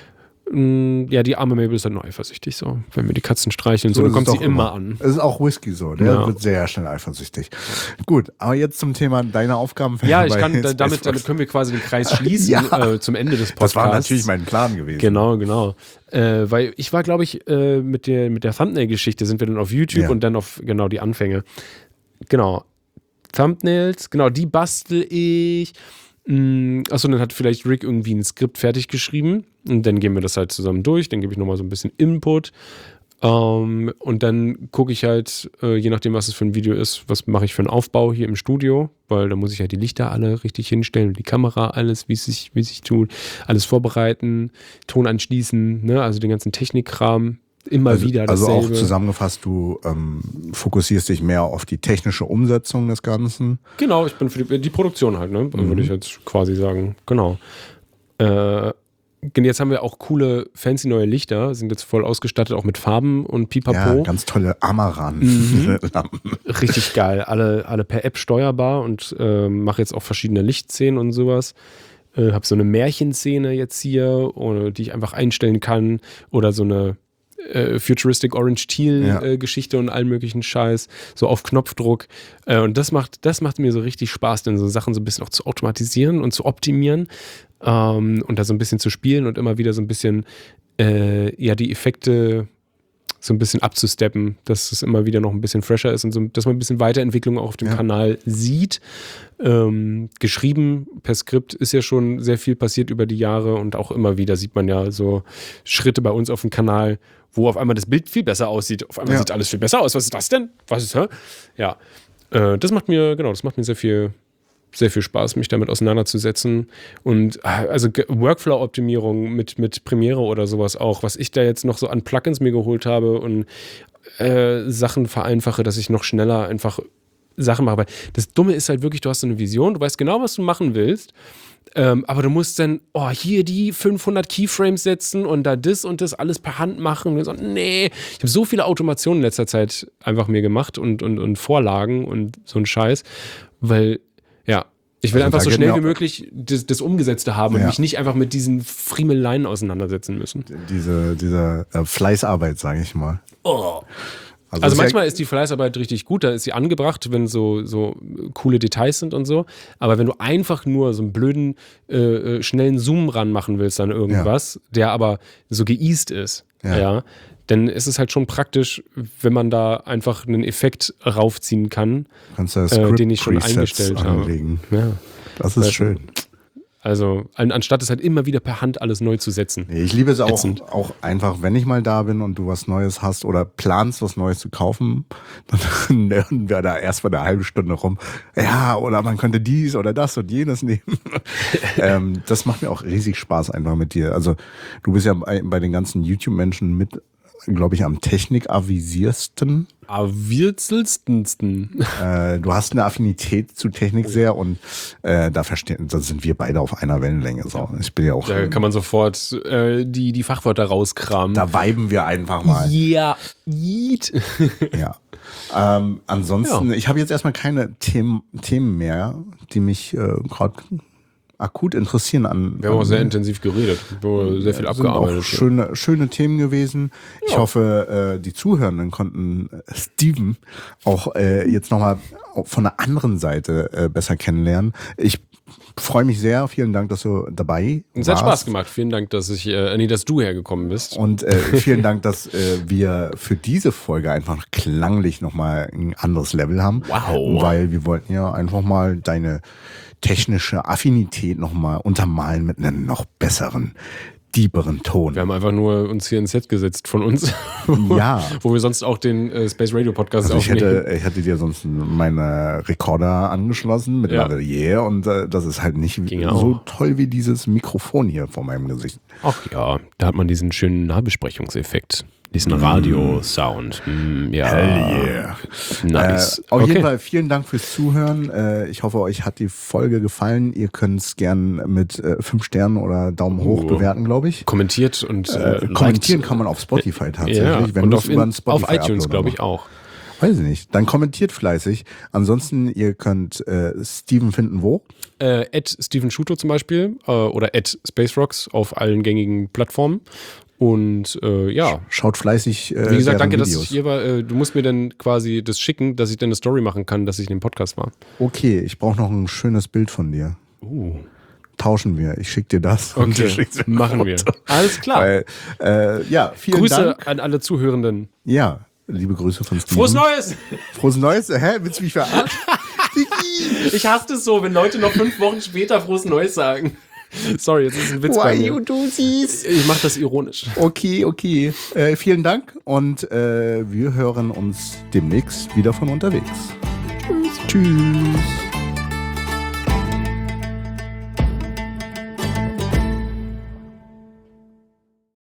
Ja, die arme Mabel ist halt nur eifersüchtig, so. Wenn wir die Katzen streicheln, so dann kommt sie immer an. Es ist auch Whisky so, der wird sehr schnell eifersüchtig. Gut, aber jetzt zum Thema deiner Aufgaben. Ja, damit können wir quasi den Kreis schließen zum Ende des Podcasts. Das war natürlich mein Plan gewesen. Genau. Weil ich war, glaube ich, mit der Thumbnail-Geschichte sind wir dann auf YouTube und dann auf die Anfänge. Genau. Thumbnails, die bastel ich. Achso, dann hat vielleicht Rick irgendwie ein Skript fertig geschrieben und dann gehen wir das halt zusammen durch, dann gebe ich nochmal so ein bisschen Input und dann gucke ich halt, je nachdem was es für ein Video ist, was mache ich für einen Aufbau hier im Studio, weil da muss ich halt die Lichter alle richtig hinstellen und die Kamera, alles wie es sich tut, alles vorbereiten, Ton anschließen, ne? Also den ganzen Technikkram, immer wieder dasselbe. Also auch zusammengefasst, du fokussierst dich mehr auf die technische Umsetzung des Ganzen. Genau, ich bin für die Produktion halt, ne? Würde ich jetzt quasi sagen. Genau. Jetzt haben wir auch coole, fancy neue Lichter, sind jetzt voll ausgestattet, auch mit Farben und Pipapo. Ja, ganz tolle Amaran-Lampen. Richtig geil. Alle per App steuerbar und mache jetzt auch verschiedene Lichtszenen und sowas. Habe so eine Märchenszene jetzt hier, die ich einfach einstellen kann. Oder so eine Futuristic Orange Teal Geschichte und allen möglichen Scheiß. So auf Knopfdruck. Und das macht mir so richtig Spaß, denn so Sachen so ein bisschen auch zu automatisieren und zu optimieren. Und da so ein bisschen zu spielen und immer wieder so ein bisschen die Effekte so ein bisschen abzusteppen, dass es immer wieder noch ein bisschen fresher ist und so, dass man ein bisschen Weiterentwicklung auch auf dem Kanal sieht. Geschrieben per Skript ist ja schon sehr viel passiert über die Jahre und auch immer wieder sieht man ja so Schritte bei uns auf dem Kanal, wo auf einmal das Bild viel besser aussieht. Auf einmal sieht alles viel besser aus. Was ist das denn? Was ist, hä? Ja, das macht mir sehr viel Spaß, mich damit auseinanderzusetzen. Und also Workflow-Optimierung mit Premiere oder sowas auch, was ich da jetzt noch so an Plugins mir geholt habe und Sachen vereinfache, dass ich noch schneller einfach Sachen mache. Weil das Dumme ist halt wirklich, du hast so eine Vision, du weißt genau, was du machen willst, aber du musst dann, hier die 500 Keyframes setzen und da das und das alles per Hand machen. Und so, nee, ich habe so viele Automationen in letzter Zeit einfach mir gemacht und Vorlagen und so ein Scheiß, weil ich will einfach so schnell wie möglich das Umgesetzte haben und mich nicht einfach mit diesen Friemeleien auseinandersetzen müssen. Diese Fleißarbeit, sage ich mal. Also manchmal ist die Fleißarbeit richtig gut, da ist sie angebracht, wenn so coole Details sind und so. Aber wenn du einfach nur so einen blöden, schnellen Zoom ranmachen willst an irgendwas, der aber so geeased ist, dann ist es halt schon praktisch, wenn man da einfach einen Effekt raufziehen kann, den ich schon eingestellt habe. Ja. Das ist schön. Also anstatt es halt immer wieder per Hand alles neu zu setzen. Ich liebe es auch einfach, wenn ich mal da bin und du was Neues hast oder planst, was Neues zu kaufen, dann nörden wir da erst mal eine halbe Stunde rum. Ja, oder man könnte dies oder das und jenes nehmen. Das macht mir auch riesig Spaß einfach mit dir. Also du bist ja bei den ganzen YouTube-Menschen mit, glaube ich, am Technik-avisiersten. Avirzelstensten. Du hast eine Affinität zu Technik sehr und da sind wir beide auf einer Wellenlänge. So. Ich bin ja auch. Da kann man sofort die Fachwörter rauskramen. Da viben wir einfach mal. Ja. Yeet. Ja. Ansonsten, ich habe jetzt erstmal keine Themen mehr, die mich gerade akut interessieren Wir haben auch sehr intensiv geredet, sehr viel abgearbeitet. Sind auch schöne Themen gewesen. Ich hoffe, die Zuhörenden konnten Steven auch jetzt nochmal von der anderen Seite besser kennenlernen. Ich freue mich sehr. Vielen Dank, dass du dabei warst. Es hat Spaß gemacht. Vielen Dank, dass du hergekommen bist. Und vielen Dank, dass wir für diese Folge einfach klanglich nochmal ein anderes Level haben. Wow. Weil wir wollten ja einfach mal deine technische Affinität nochmal untermalen mit einem noch besseren, dieberen Ton. Wir haben einfach nur uns hier ins Set gesetzt von uns. Ja. Wo wir sonst auch den Space Radio Podcast aufnehmen. Ich hätte dir sonst meine Rekorder angeschlossen mit Lavalier und das ist halt nicht so toll wie dieses Mikrofon hier vor meinem Gesicht. Ach ja, da hat man diesen schönen Nahbesprechungseffekt. Diesen Radio-Sound. Hell yeah. Nice. Auf jeden Fall vielen Dank fürs Zuhören. Ich hoffe, euch hat die Folge gefallen. Ihr könnt es gern mit 5 Sternen oder Daumen hoch bewerten, glaube ich. Kommentiert und kommentieren kann man auf Spotify tatsächlich. Wenn und auf iTunes, glaube ich, auch. Weiß ich nicht. Dann kommentiert fleißig. Ansonsten, ihr könnt Steven finden wo? @Steven Schuto zum Beispiel oder @SpaceRocks auf allen gängigen Plattformen. Und schaut fleißig. Wie gesagt, danke, dass ich hier war. Du musst mir dann quasi das schicken, dass ich dann eine Story machen kann, dass ich in dem Podcast war. Okay, ich brauche noch ein schönes Bild von dir. Tauschen wir. Ich schicke dir das. Und du schickst mir machen wir. Alles klar. Weil, vielen Grüße Dank an alle Zuhörenden. Ja, liebe Grüße von Steven. Frohes Neues! Frohes Neues? Hä? Willst du mich verarschen? Ich hasse es so, wenn Leute noch 5 Wochen später Frohes Neues sagen. Sorry, jetzt ist ein Witz bei mir. Ich mache das ironisch. Okay. Vielen Dank und wir hören uns demnächst wieder von unterwegs. Tschüss.